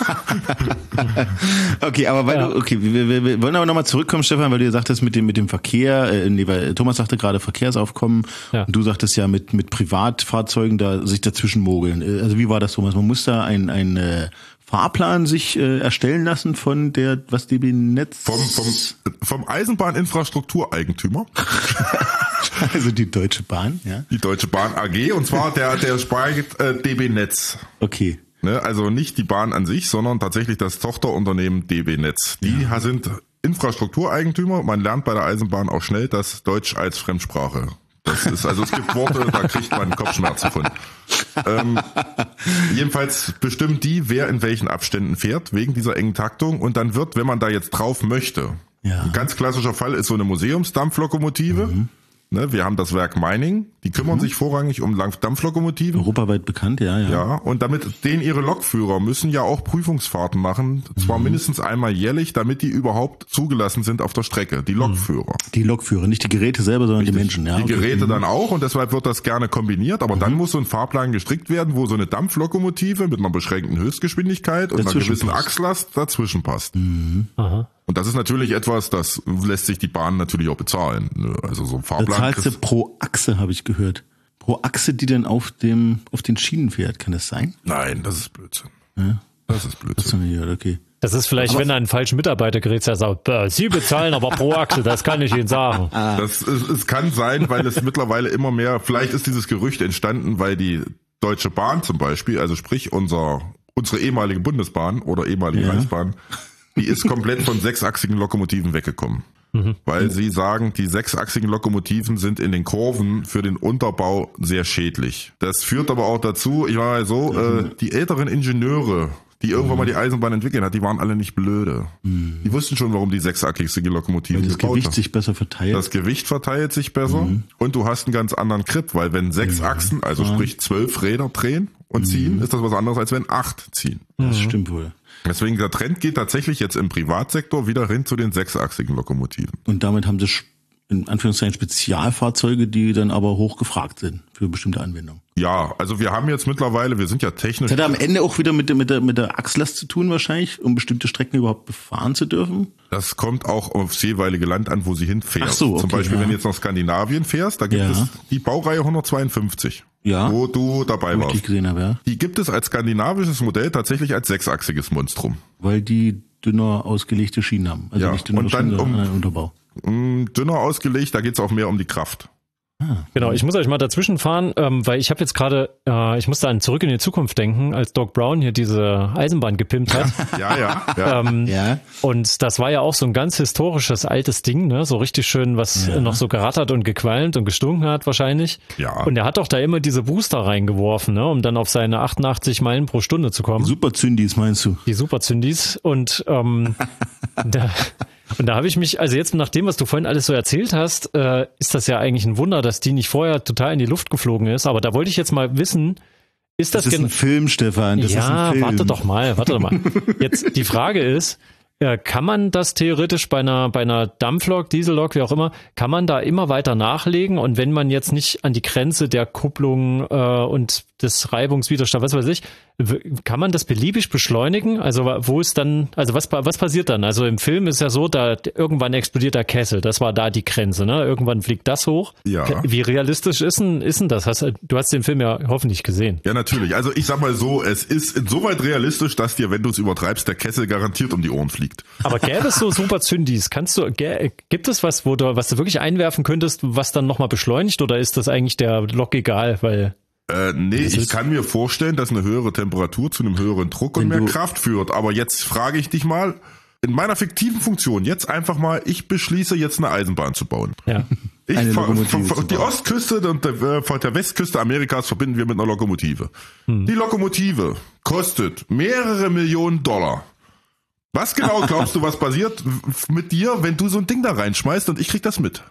Okay, aber wir wollen aber nochmal zurückkommen, Stefan, weil du gesagt hast, mit dem Verkehr, weil Thomas sagte gerade Verkehrsaufkommen, und du sagtest ja mit Privatfahrzeugen da sich dazwischen mogeln. Also wie war das, Thomas? Man muss da ein Fahrplan sich erstellen lassen von der, was DB Netz?
Vom Eisenbahninfrastruktureigentümer.
Also die Deutsche Bahn, ja?
Die Deutsche Bahn AG, und zwar der speichert DB Netz.
Okay.
Ne, also nicht die Bahn an sich, sondern tatsächlich das Tochterunternehmen DB Netz. Die sind Infrastruktureigentümer. Man lernt bei der Eisenbahn auch schnell, dass Deutsch als Fremdsprache. Das ist, also es gibt Worte, da kriegt man Kopfschmerzen von. Jedenfalls bestimmt die, wer in welchen Abständen fährt, wegen dieser engen Taktung. Und dann wird, wenn man da jetzt drauf möchte, ein ganz klassischer Fall ist so eine Museumsdampflokomotive. Ne, wir haben das Werk Meining, die kümmern sich vorrangig um Dampflokomotiven.
Europaweit bekannt, ja.
Ja, und damit ihre Lokführer müssen ja auch Prüfungsfahrten machen, zwar mindestens einmal jährlich, damit die überhaupt zugelassen sind auf der Strecke, die Lokführer.
Die Lokführer, nicht die Geräte selber, sondern die Menschen, ja.
Die Geräte dann auch, und deshalb wird das gerne kombiniert, aber dann muss so ein Fahrplan gestrickt werden, wo so eine Dampflokomotive mit einer beschränkten Höchstgeschwindigkeit und einer gewissen Achslast dazwischen passt.
Aha.
Und das ist natürlich etwas, das lässt sich die Bahn natürlich auch bezahlen. Also so ein Fahrplan.
Da zahlst du pro Achse, habe ich gehört. Pro Achse, die dann auf den Schienen fährt, kann das sein?
Nein, das ist Blödsinn.
Ja.
Das ist Blödsinn.
Das ist nicht, okay.
Das ist vielleicht, wenn er einen falschen Mitarbeiter gerät, der sagt, Sie bezahlen aber pro Achse, das kann ich Ihnen sagen.
Es kann sein, weil es mittlerweile immer mehr, vielleicht ist dieses Gerücht entstanden, weil die Deutsche Bahn zum Beispiel, also sprich unsere ehemalige Bundesbahn oder ehemalige Reichsbahn, die ist komplett von sechsachsigen Lokomotiven weggekommen. Weil sie sagen, die sechsachsigen Lokomotiven sind in den Kurven für den Unterbau sehr schädlich. Das führt aber auch dazu, ich war mal so, die älteren Ingenieure, die irgendwann mal die Eisenbahn entwickelt hat, die waren alle nicht blöde. Die wussten schon, warum die sechsachsige Lokomotiven
weil das
gebaut
Gewicht
haben.
sich besser verteilt.
Das Gewicht verteilt sich besser und du hast einen ganz anderen Grip, weil wenn 6 Achsen, also sprich 12 Räder drehen und ziehen, ist das was anderes, als wenn 8 ziehen.
Das stimmt wohl.
Deswegen der Trend geht tatsächlich jetzt im Privatsektor wieder hin zu den sechsachsigen Lokomotiven.
Und damit haben sie in Anführungszeichen Spezialfahrzeuge, die dann aber hoch gefragt sind für bestimmte Anwendungen.
Ja, also wir haben jetzt mittlerweile, wir sind ja technisch.
Das hat am Ende auch wieder mit der Achslast zu tun wahrscheinlich, um bestimmte Strecken überhaupt befahren zu dürfen?
Das kommt auch aufs jeweilige Land an, wo sie hinfährt.
Ach so, okay,
Zum Beispiel, wenn du jetzt nach Skandinavien fährst, da gibt es die Baureihe 152, wo du dabei warst.
Ich gesehen habe, ja.
Die gibt es als skandinavisches Modell tatsächlich als sechsachsiges Monstrum.
Weil die dünner ausgelegte Schienen haben. Also nicht dünner Schienen, sondern einen Unterbau.
Dünner ausgelegt, da geht's auch mehr um die Kraft.
Genau, ich muss euch mal dazwischen fahren, weil ich habe jetzt gerade, ich musste an Zurück in die Zukunft denken, als Doc Brown hier diese Eisenbahn gepimpt hat.
Ja.
Und das war ja auch so ein ganz historisches altes Ding, ne? So richtig schön, was noch so gerattert und gequalmt und gestunken hat wahrscheinlich.
Ja.
Und er hat doch da immer diese Booster reingeworfen, ne? Um dann auf seine 88 Meilen pro Stunde zu kommen.
Superzündis meinst du?
Die Superzündis. Und da habe ich mich, also jetzt nach dem, was du vorhin alles so erzählt hast, ist das ja eigentlich ein Wunder, dass die nicht vorher total in die Luft geflogen ist. Aber da wollte ich jetzt mal wissen, ist das...
Das ist ein Film, Stefan. Das ist ein Film.
Warte doch mal. Jetzt die Frage ist, kann man das theoretisch bei einer Dampflok, Diesellok, wie auch immer, kann man da immer weiter nachlegen? Und wenn man jetzt nicht an die Grenze der Kupplung und des Reibungswiderstands, was weiß ich, kann man das beliebig beschleunigen? Also wo ist dann, also was passiert dann? Also im Film ist ja so, da irgendwann explodiert der Kessel, das war da die Grenze, ne? Irgendwann fliegt das hoch.
Ja.
Wie realistisch ist denn das? Du hast den Film ja hoffentlich gesehen.
Ja, natürlich. Also ich sag mal so, es ist insoweit realistisch, dass dir, wenn du es übertreibst, der Kessel garantiert um die Ohren fliegt.
Aber gäbe es so Superzündis? Gibt es was, was du wirklich einwerfen könntest, was dann nochmal beschleunigt, oder ist das eigentlich der Lok egal, weil...
Nee, ich kann mir vorstellen, dass eine höhere Temperatur zu einem höheren Druck und mehr Kraft führt. Aber jetzt frage ich dich mal, in meiner fiktiven Funktion jetzt einfach mal, ich beschließe jetzt eine Eisenbahn zu bauen.
Ja.
Die Ostküste und der Westküste Amerikas verbinden wir mit einer Lokomotive. Die Lokomotive kostet mehrere Millionen $. Was genau glaubst du, was passiert mit dir, wenn du so ein Ding da reinschmeißt und ich krieg das mit?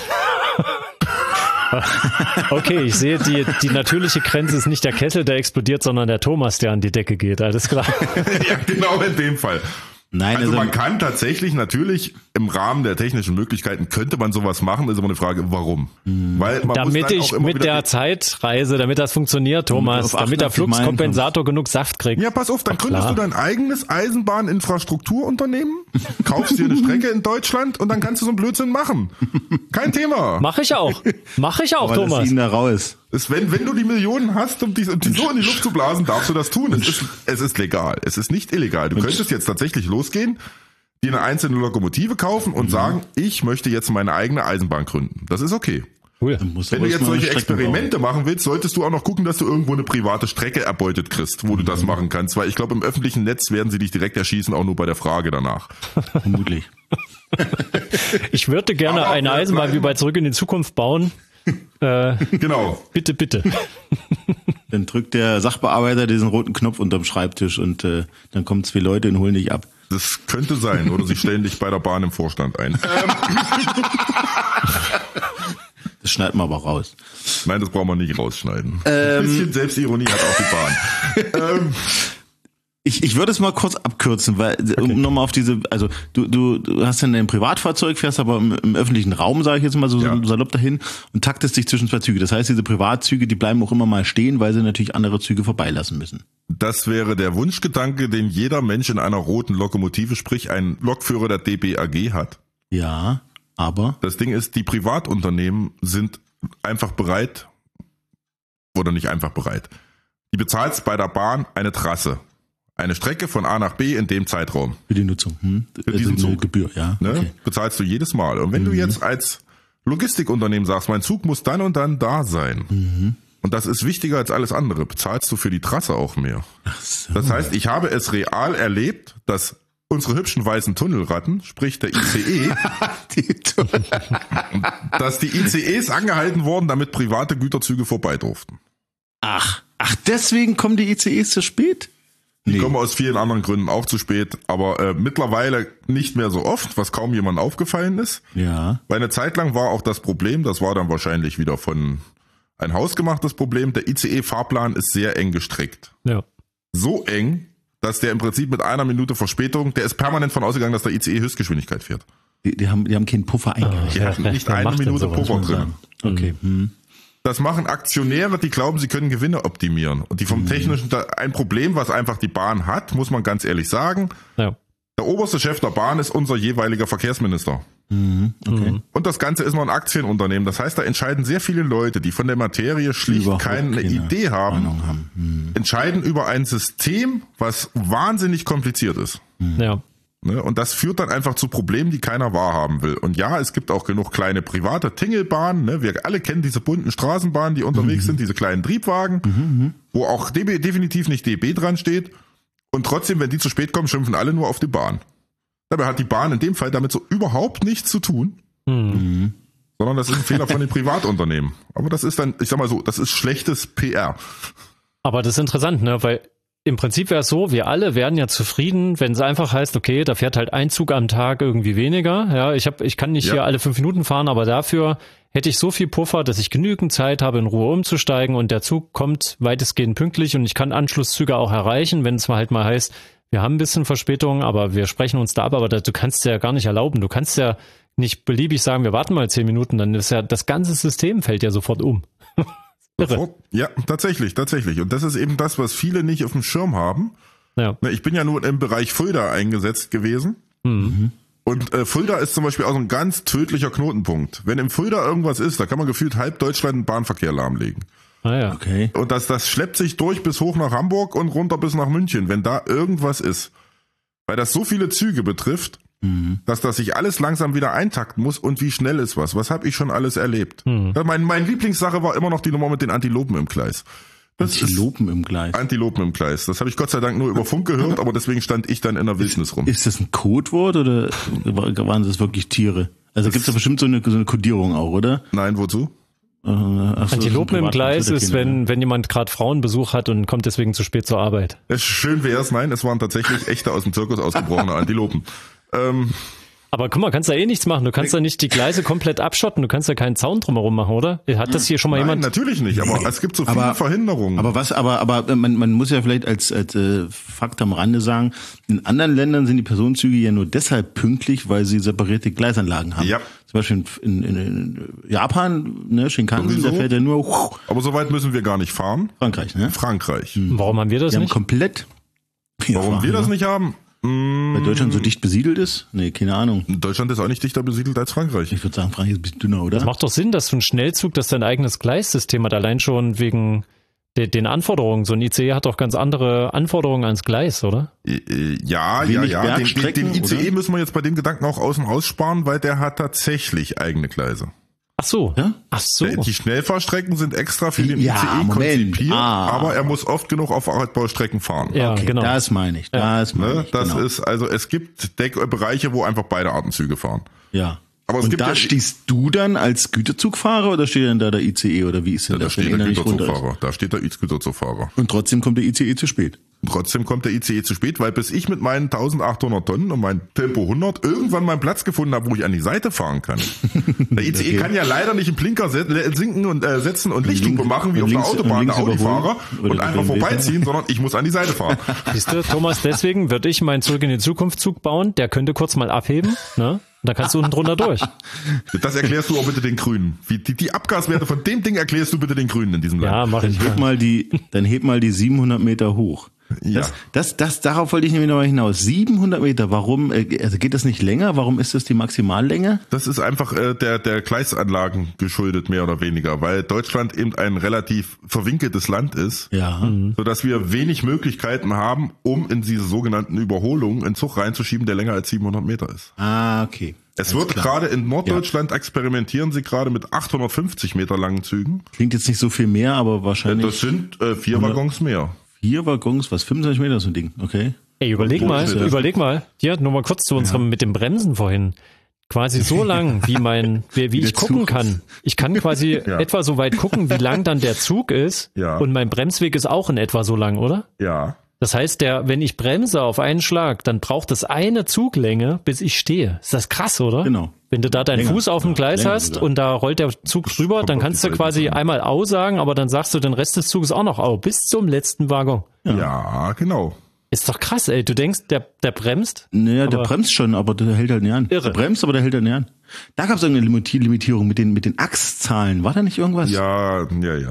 Okay, ich sehe, die natürliche Grenze ist nicht der Kessel, der explodiert, sondern der Thomas, der an die Decke geht. Alles klar.
Ja, genau in dem Fall.
Nein,
also man kann tatsächlich natürlich im Rahmen der technischen Möglichkeiten könnte man sowas machen, ist aber eine Frage, warum? Weil man
damit
muss dann auch
mit der Zeitreise, damit das funktioniert, Thomas, damit der Fluxkompensator genug Saft kriegt.
Ja, pass auf, dann gründest du dein eigenes Eisenbahninfrastrukturunternehmen, kaufst dir eine Strecke in Deutschland und dann kannst du so einen Blödsinn machen. Kein Thema.
Mach ich auch,
aber
Thomas.
Das ihn da raus.
Wenn du die Millionen hast, um die so in die Luft zu blasen, darfst du das tun. Es ist legal. Es ist nicht illegal. Du könntest jetzt tatsächlich losgehen, dir eine einzelne Lokomotive kaufen und sagen, ich möchte jetzt meine eigene Eisenbahn gründen. Das ist okay.
Cool.
Wenn du jetzt solche Experimente machen willst, solltest du auch noch gucken, dass du irgendwo eine private Strecke erbeutet kriegst, wo du das machen kannst. Weil ich glaube, im öffentlichen Netz werden sie dich direkt erschießen, auch nur bei der Frage danach.
Vermutlich.
Ich würde gerne eine Eisenbahn wie bei Zurück in die Zukunft bauen.
Genau.
Bitte.
Dann drückt der Sachbearbeiter diesen roten Knopf unterm Schreibtisch und dann kommen 2 Leute und holen dich ab.
Das könnte sein. Oder sie stellen dich bei der Bahn im Vorstand ein.
Das schneiden wir aber raus.
Nein, das brauchen wir nicht rausschneiden. Ein bisschen Selbstironie hat auch die Bahn.
Ich würde es mal kurz abkürzen, weil um nochmal auf diese, also du hast ja ein Privatfahrzeug, fährst aber im öffentlichen Raum, sage ich jetzt mal so salopp dahin und taktest dich zwischen 2 Züge. Das heißt, diese Privatzüge, die bleiben auch immer mal stehen, weil sie natürlich andere Züge vorbeilassen müssen.
Das wäre der Wunschgedanke, den jeder Mensch in einer roten Lokomotive, sprich ein Lokführer der DBAG hat.
Ja, aber
das Ding ist, die Privatunternehmen sind einfach bereit, oder nicht einfach bereit. Die bezahlst bei der Bahn eine Trasse. Eine Strecke von A nach B in dem Zeitraum.
Für die Nutzung.
Für diesen Zug.
Gebühr, ja.
Ne?
Okay.
Bezahlst du jedes Mal. Und wenn du jetzt als Logistikunternehmen sagst, mein Zug muss dann und dann da sein, und das ist wichtiger als alles andere, bezahlst du für die Trasse auch mehr.
Ach so.
Das heißt, ich habe es real erlebt, dass unsere hübschen weißen Tunnelratten, sprich der ICE, dass die ICEs angehalten wurden, damit private Güterzüge vorbei durften.
Ach, deswegen kommen die ICEs zu spät?
Die kommen aus vielen anderen Gründen auch zu spät, aber mittlerweile nicht mehr so oft, was kaum jemandem aufgefallen ist.
Ja.
Weil eine Zeit lang war auch das Problem, das war dann wahrscheinlich wieder von ein hausgemachtes Problem, der ICE-Fahrplan ist sehr eng gestrickt.
Ja.
So eng, dass der im Prinzip mit 1 Minute Verspätung, der ist permanent von ausgegangen, dass der ICE Höchstgeschwindigkeit fährt.
Die haben keinen Puffer eingerichtet.
Die hatten nicht 1 Minute Puffer drin.
Okay.
Das machen Aktionäre, die glauben, sie können Gewinne optimieren. Und die vom Technischen, ein Problem, was einfach die Bahn hat, muss man ganz ehrlich sagen.
Ja.
Der oberste Chef der Bahn ist unser jeweiliger Verkehrsminister.
Okay.
Und das Ganze ist noch ein Aktienunternehmen. Das heißt, da entscheiden sehr viele Leute, die von der Materie schlicht keine Idee haben, entscheiden über ein System, was wahnsinnig kompliziert ist.
Ja.
Und das führt dann einfach zu Problemen, die keiner wahrhaben will. Und ja, es gibt auch genug kleine private Tingelbahnen. Wir alle kennen diese bunten Straßenbahnen, die unterwegs sind, diese kleinen Triebwagen, wo auch definitiv nicht DB dran steht. Und trotzdem, wenn die zu spät kommen, schimpfen alle nur auf die Bahn. Dabei hat die Bahn in dem Fall damit so überhaupt nichts zu tun, sondern das ist ein Fehler von den Privatunternehmen. Aber das ist dann, ich sag mal so, das ist schlechtes PR.
Aber das ist interessant, ne, weil im Prinzip wäre es so, wir alle wären ja zufrieden, wenn es einfach heißt, okay, da fährt halt ein Zug am Tag irgendwie weniger. Ja, ich kann nicht hier alle 5 Minuten fahren, aber dafür hätte ich so viel Puffer, dass ich genügend Zeit habe, in Ruhe umzusteigen und der Zug kommt weitestgehend pünktlich und ich kann Anschlusszüge auch erreichen, wenn es halt mal heißt, wir haben ein bisschen Verspätung, aber wir sprechen uns da ab, aber du kannst ja gar nicht erlauben. Du kannst ja nicht beliebig sagen, wir warten mal 10 Minuten, dann ist ja das ganze System fällt ja sofort um.
Ja, tatsächlich. Und das ist eben das, was viele nicht auf dem Schirm haben.
Ja.
Ich bin ja nur im Bereich Fulda eingesetzt gewesen. Und Fulda ist zum Beispiel auch ein ganz tödlicher Knotenpunkt. Wenn im Fulda irgendwas ist, da kann man gefühlt halb Deutschland den Bahnverkehr lahmlegen.
Ah ja.
Okay.
Und das schleppt sich durch bis hoch nach Hamburg und runter bis nach München, wenn da irgendwas ist. Weil das so viele Züge betrifft, dass das sich alles langsam wieder eintakten muss und wie schnell ist was. Was habe ich schon alles erlebt? Meine Lieblingssache war immer noch die Nummer mit den Antilopen im Gleis.
Antilopen im Gleis.
Antilopen im Gleis. Das habe ich Gott sei Dank nur über Funk gehört, aber deswegen stand ich dann in der Wildnis rum.
Ist das ein Codewort oder waren das wirklich Tiere? Also gibt's da bestimmt so eine Kodierung auch, oder?
Nein, wozu?
Antilopen im Gleis ist, wenn jemand gerade Frauenbesuch hat und kommt deswegen zu spät zur Arbeit.
Schön wär's, nein, es waren tatsächlich echte aus dem Zirkus ausgebrochene Antilopen.
Aber guck mal, kannst da nichts machen. Du kannst da nicht die Gleise komplett abschotten. Du kannst da keinen Zaun drumherum machen, oder? Hat das hier schon mal
Nein,
jemand?
Natürlich nicht, aber es gibt so viele Verhinderungen.
Aber man muss ja vielleicht als Fakt am Rande sagen, in anderen Ländern sind die Personenzüge ja nur deshalb pünktlich, weil sie separierte Gleisanlagen haben.
Ja.
Zum Beispiel in Japan, ne, Shinkansen, der fährt ja nur
Aber so weit müssen wir gar nicht fahren.
Frankreich, ne?
Frankreich.
Warum haben wir das
Die haben
nicht?
komplett.
Warum wir das nicht haben?
Weil Deutschland so dicht besiedelt ist? Nee, keine Ahnung.
Deutschland ist auch nicht dichter besiedelt als Frankreich.
Ich würde sagen, Frankreich ist ein bisschen dünner, oder?
Das macht doch Sinn, dass so ein Schnellzug, das sein eigenes Gleissystem hat, allein schon wegen den Anforderungen. So ein ICE hat doch ganz andere Anforderungen ans Gleis, oder?
Ja.
Bergstrecken,
Den ICE
oder?
müssen wir jetzt bei dem Gedanken auch außen aussparen, weil der hat tatsächlich eigene Gleise.
Ach so.
Ja?
Ach so.
Die Schnellfahrstrecken sind extra für den
Ja,
ICE
Moment.
konzipiert,
Ah.
aber er muss oft genug auf Altbaustrecken fahren.
Ja,
Okay,
genau.
das meine ich. Das meine
Ne?
ich.
Das
genau.
ist, also es gibt Bereiche, wo einfach beide Arten Züge fahren.
Ja.
Aber es
Und
gibt
da
ja-
stehst du dann als Güterzugfahrer oder steht dann da der ICE oder wie ist denn
Da
das,
steht
wenn
der
er nicht runter ist?
Güterzugfahrer. Da steht der Güterzugfahrer.
Und trotzdem kommt der ICE zu spät.
Und trotzdem kommt der ICE zu spät, weil bis ich mit meinen 1800 Tonnen und mein Tempo 100 irgendwann meinen Platz gefunden habe, wo ich an die Seite fahren kann. Der ICE
Okay.
kann ja leider nicht im Blinker sinken und setzen und Lichthupe
links-
machen wie auf
und
der
links-
Autobahn
und
der
links
Audi-Fahrer
überholen. Oder
und
der
einfach
BMW-Fahrer.
vorbeiziehen, sondern ich muss an die Seite fahren.
Siehst du, Thomas, deswegen würde ich meinen Zurück in die Zukunft Zug bauen. Der könnte kurz mal abheben, ne? Und dann kannst du unten drunter durch.
Das erklärst du auch bitte den Grünen. Die Abgaswerte von dem Ding erklärst du bitte den Grünen in diesem Land.
Ja, mach ich.
Dann heb mal die 700 Meter hoch.
Ja.
Darauf wollte ich nämlich noch mal hinaus. 700 Meter, warum, also geht das nicht länger? Warum ist das die Maximallänge?
Das ist einfach der Gleisanlagen geschuldet, mehr oder weniger, weil Deutschland eben ein relativ verwinkeltes Land ist,
Ja.
sodass wir wenig Möglichkeiten haben, um in diese sogenannten Überholungen einen Zug reinzuschieben, der länger als 700 Meter ist.
Ah, okay.
Es
Alles
wird
klar.
gerade in Norddeutschland experimentieren sie gerade mit 850 Meter langen Zügen.
Klingt jetzt nicht so viel mehr, aber wahrscheinlich
Das sind 4 Waggons mehr.
4 Waggons, 25 Meter so ein Ding, okay.
Ey, überleg mal. Ja, nur mal kurz zu unserem mit dem Bremsen vorhin. Quasi so lang, wie ich gucken kann. Ich kann quasi
Ja.
etwa so weit gucken, wie lang dann der Zug ist.
Ja.
Und mein Bremsweg ist auch in etwa so lang, oder?
Ja.
Das heißt, wenn ich bremse auf einen Schlag, dann braucht es eine Zuglänge, bis ich stehe. Ist das krass, oder?
Genau.
Wenn du da deinen
Länger.
Fuß auf dem
Ja,
Gleis
länger
hast
sogar.
und da rollt der Zug drüber,
kommt
dann
auf
kannst
die
du
Seite
quasi
an.
einmal Au sagen, aber dann sagst du den Rest des Zuges auch noch Au, bis zum letzten Waggon.
Ja, genau.
Ist doch krass, ey. Du denkst, der bremst?
Naja, der
Aber-
bremst schon, aber der hält halt nicht an.
Irre.
Der bremst, aber der hält halt nicht an. Da gab es irgendeine Limitierung mit den Achszahlen. War da nicht irgendwas?
Ja.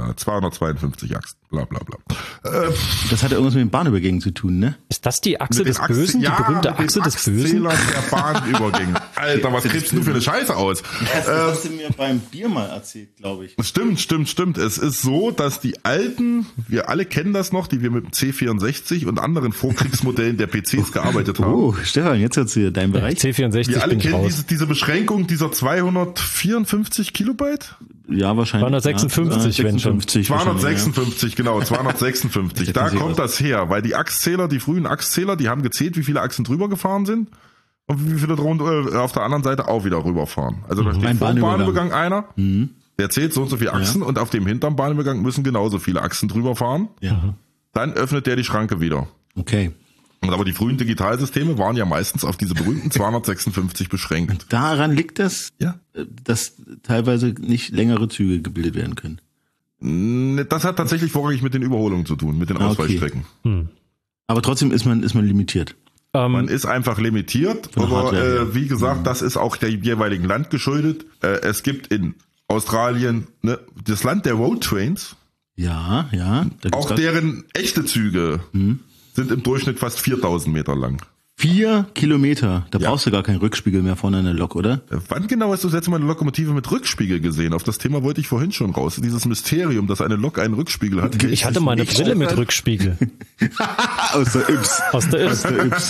252 Achsen, bla bla bla.
Das hat ja irgendwas mit den Bahnübergängen zu tun, ne?
Ist das die Achse
Mit
des
den Achse-
Bösen?
ja,
Die berühmte
mit den
Achse des Bösen?
Achszählern der Bahnübergänge. Alter, was kriegst du für eine Scheiße aus?
Das hast du mir beim Bier mal erzählt, glaube ich.
Stimmt. Es ist so, dass die alten, wir alle kennen das noch, die wir mit dem C64 und anderen Vorkriegsmodellen der PCs gearbeitet haben.
Oh, Stefan, jetzt erzähl deinen Bereich.
C64
Wir alle
bin ich
kennen
raus.
diese Beschränkung dieser 254 Kilobyte?
Ja, wahrscheinlich.
256,
ja,
wenn schon.
256, genau, 256. Da
Sie
kommt
aus.
das her, weil die Achszähler, die frühen Achszähler, die haben gezählt, wie viele Achsen drüber gefahren sind und wie viele drunter, auf der anderen Seite auch wieder rüberfahren. Also da steht
Ein
vor dem
Bahnübergang.
Bahnübergang einer, der zählt so und so viele Achsen und auf dem hinterm Bahnübergang müssen genauso viele Achsen drüber fahren.
Ja,
Dann öffnet der die Schranke wieder.
okay.
Und aber die frühen Digitalsysteme waren ja meistens auf diese berühmten 256 beschränkt.
Daran liegt das,
Ja.
dass teilweise nicht längere Züge gebildet werden können.
Das hat tatsächlich vorrangig mit den Überholungen zu tun, mit den
Okay.
Ausweichstrecken.
Aber trotzdem ist man limitiert.
Man ist einfach limitiert,
Von
aber
Hardware her.
wie gesagt, das ist auch der jeweiligen Land geschuldet. Es gibt in Australien das Land der Roadtrains,
Ja. Da gibt's
auch
grad
deren echte Züge sind im Durchschnitt fast 4000 Meter lang.
4 Kilometer. Da
Ja.
brauchst du gar keinen Rückspiegel mehr vorne an der Lok, oder?
Wann genau hast du das letzte Mal eine Lokomotive mit Rückspiegel gesehen? Auf das Thema wollte ich vorhin schon raus. Dieses Mysterium, dass eine Lok einen Rückspiegel hat.
Ich hatte mal eine Brille mit Rückspiegel.
Aus der Yps.
Aus der Yps.
Aus der Yps.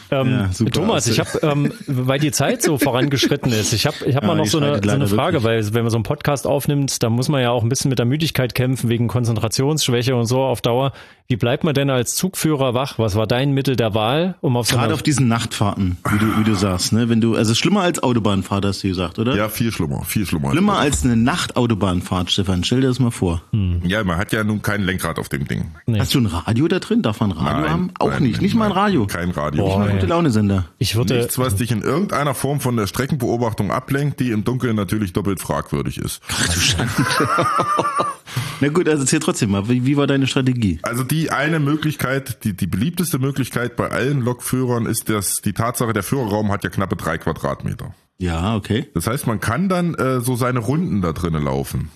super.
Thomas, ich habe, weil die Zeit so vorangeschritten ist, ich hab mal noch so eine Frage, weil wenn man so einen Podcast aufnimmt, da muss man ja auch ein bisschen mit der Müdigkeit kämpfen, wegen Konzentrationsschwäche und so auf Dauer. Wie bleibt man denn als Zugführer wach? Was war dein Mittel der Wahl?
Gerade auf diesen Nachtfahrten, wie du sagst, ne? Also schlimmer als Autobahnfahrt, hast du gesagt, oder?
Ja, viel schlimmer.
Schlimmer als eine Nachtautobahn-Fahrt, Stefan. Stell dir das mal vor.
Ja, man hat ja nun kein Lenkrad auf dem Ding.
Nee.
Hast du ein Radio da drin? Darf man ein Radio haben? Auch
nein,
nicht mal ein Radio.
Kein Radio.
Nicht mal ein Gute-Laune-Sender.
Nichts, was dich in irgendeiner Form von der Streckenbeobachtung ablenkt, die im Dunkeln natürlich doppelt fragwürdig ist.
Ach du Schande. Na gut, also erzähl trotzdem mal, wie war deine Strategie?
Also die eine Möglichkeit, die beliebteste Möglichkeit bei allen Lokführern ist die Tatsache, der Führerraum hat ja knappe 3 Quadratmeter.
Ja, okay.
Das heißt, man kann dann so seine Runden da drinnen laufen.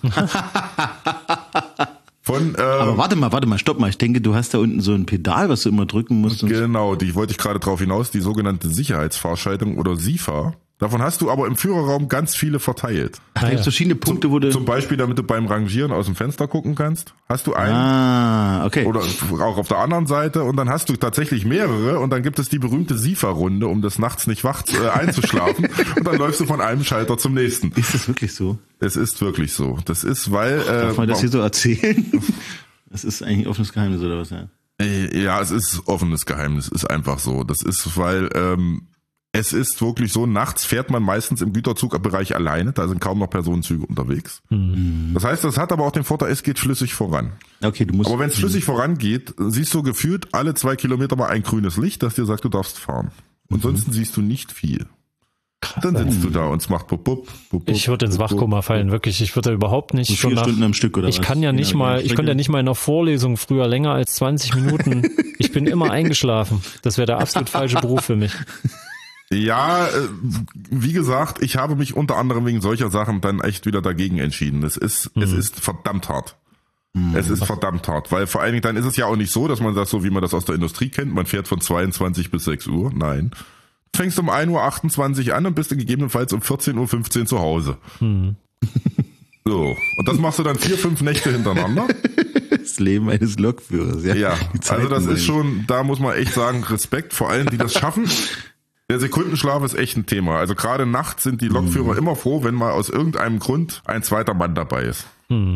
Aber warte mal, stopp mal. Ich denke, du hast da unten so ein Pedal, was du immer drücken musst.
Genau, die wollte ich gerade drauf hinaus, die sogenannte Sicherheitsfahrschaltung oder SIFA. Davon hast du aber im Führerraum ganz viele verteilt.
Da gibt es verschiedene Punkte, wo du...
Zum Beispiel, damit du beim Rangieren aus dem Fenster gucken kannst, hast du einen.
Okay.
Oder auch auf der anderen Seite und dann hast du tatsächlich mehrere und dann gibt es die berühmte SIFA-Runde, um des Nachts nicht wach einzuschlafen und dann läufst du von einem Schalter zum nächsten.
Ist das wirklich so?
Es ist wirklich so. Das ist, weil...
Darf man das hier so erzählen? Das ist eigentlich ein offenes Geheimnis oder was?
Ja, es ist offenes Geheimnis, ist einfach so. Das ist, weil... Es ist wirklich so, nachts fährt man meistens im Güterzugbereich alleine, da sind kaum noch Personenzüge unterwegs. Das heißt, das hat aber auch den Vorteil, es geht flüssig voran.
Okay, du musst.
Aber wenn es flüssig vorangeht, siehst du gefühlt alle 2 Kilometer mal ein grünes Licht, das dir sagt, du darfst fahren. Ansonsten siehst du nicht viel. Dann sitzt du da und es macht bup, bup, bup, bup.
Ich würde ins Wachkoma fallen, wirklich. Ich würde überhaupt nicht
so 4 Stunden am Stück oder was?
Ich kann ja nicht mal, ich konnte ja nicht mal in einer Vorlesung früher länger als 20 Minuten. Ich bin immer eingeschlafen. Das wäre der absolut falsche Beruf für mich.
Ja, wie gesagt, ich habe mich unter anderem wegen solcher Sachen dann echt wieder dagegen entschieden. Es ist verdammt hart. Es ist verdammt hart, weil vor allen Dingen dann ist es ja auch nicht so, dass man das so, wie man das aus der Industrie kennt, man fährt von 22 bis 6 Uhr. Nein. Du fängst um 1.28 Uhr an und bist dann gegebenenfalls um 14.15 Uhr zu Hause. So. Und das machst du dann 4-5 Nächte hintereinander.
Das Leben eines Lokführers, ja.
Ja, also das ist schon, da muss man echt sagen, Respekt vor allen, die das schaffen. Der Sekundenschlaf ist echt ein Thema. Also gerade nachts sind die Lokführer immer froh, wenn mal aus irgendeinem Grund ein zweiter Mann dabei ist.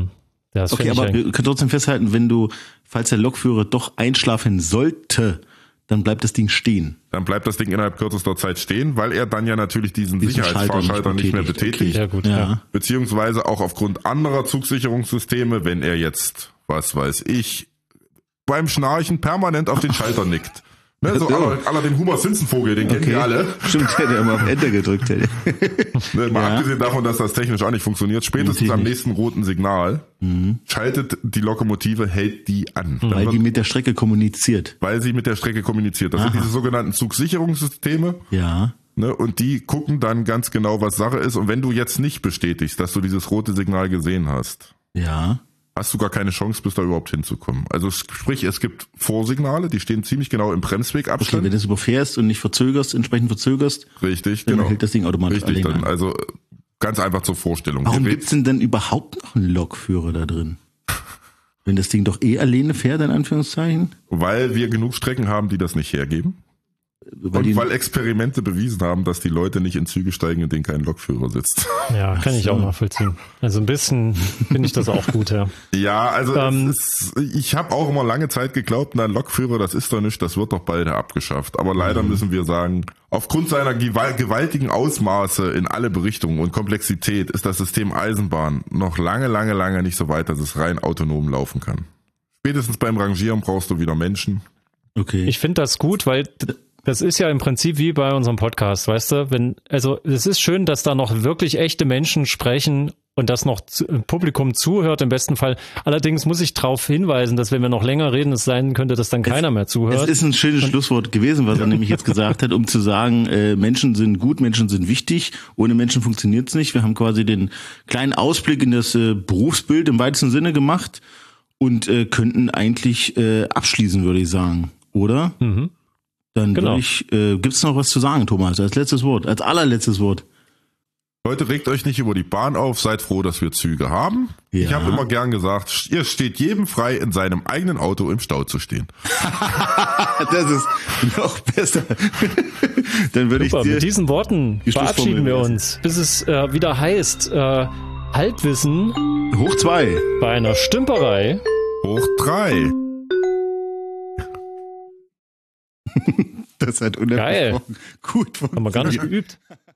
Das
okay, aber wir können trotzdem festhalten, falls der Lokführer doch einschlafen sollte, dann bleibt das Ding stehen.
Dann bleibt das Ding innerhalb kürzester Zeit stehen, weil er dann ja natürlich diesen Sicherheitsfahrschalter nicht mehr betätigt.
Okay. Ja, gut, ja.
Beziehungsweise auch aufgrund anderer Zugsicherungssysteme, wenn er jetzt, was weiß ich, beim Schnarchen permanent auf den Schalter nickt. Ne, so aller den Homer Simpson-Vogel, den kennen wir alle.
Stimmt, der immer auf Enter gedrückt hätte.
Mal abgesehen davon, dass das technisch auch nicht funktioniert, spätestens am nächsten roten Signal schaltet die Lokomotive, hält die an.
Weil die mit der Strecke kommuniziert.
Weil sie mit der Strecke kommuniziert. Das sind diese sogenannten Zugsicherungssysteme.
Ja.
Ne, und die gucken dann ganz genau, was Sache ist. Und wenn du jetzt nicht bestätigst, dass du dieses rote Signal gesehen hast, hast du gar keine Chance, bis da überhaupt hinzukommen. Also sprich, es gibt Vorsignale, die stehen ziemlich genau im Bremswegabstand.
Okay, wenn du es überfährst und nicht entsprechend verzögerst,
richtig,
dann
genau,
hält das Ding automatisch
richtig,
alleine
dann,
an.
also ganz einfach zur Vorstellung.
Warum gibt's denn überhaupt noch einen Lokführer da drin? Wenn das Ding doch alleine fährt, in Anführungszeichen?
Weil wir genug Strecken haben, die das nicht hergeben. Weil Experimente bewiesen haben, dass die Leute nicht in Züge steigen, in denen kein Lokführer sitzt.
Ja, kann ich auch nachvollziehen. Also ein bisschen finde ich das auch gut, ja.
Ja, also ich habe auch immer lange Zeit geglaubt, na, Lokführer, das ist doch nicht, das wird doch bald abgeschafft. Aber leider müssen wir sagen, aufgrund seiner gewaltigen Ausmaße in alle Berichtungen und Komplexität ist das System Eisenbahn noch lange nicht so weit, dass es rein autonom laufen kann. Spätestens beim Rangieren brauchst du wieder Menschen.
Okay.
Ich finde das gut, weil das ist ja im Prinzip wie bei unserem Podcast, weißt du? Es ist schön, dass da noch wirklich echte Menschen sprechen und dass noch Publikum zuhört im besten Fall. Allerdings muss ich darauf hinweisen, dass wenn wir noch länger reden, es sein könnte, dass dann keiner mehr zuhört.
Es ist ein schönes Schlusswort gewesen, was er nämlich jetzt gesagt hat, um zu sagen, Menschen sind gut, Menschen sind wichtig. Ohne Menschen funktioniert's nicht. Wir haben quasi den kleinen Ausblick in das Berufsbild im weitesten Sinne gemacht und könnten eigentlich abschließen, würde ich sagen. Oder? Dann gibt's noch was zu sagen, Thomas, als letztes Wort, als allerletztes Wort.
Leute, regt euch nicht über die Bahn auf, seid froh, dass wir Züge haben.
Ja.
Ich habe immer gern gesagt, ihr steht jedem frei, in seinem eigenen Auto im Stau zu stehen.
Das ist noch besser. Dann würde ich dir
mit diesen Worten
die
verabschieden wir
Schlussformel
uns, bis es wieder heißt, Halbwissen
hoch 2.
bei einer Stümperei.
Hoch 3.
Das hat unabgesprochen gut funktioniert.
Haben wir gar nicht geübt.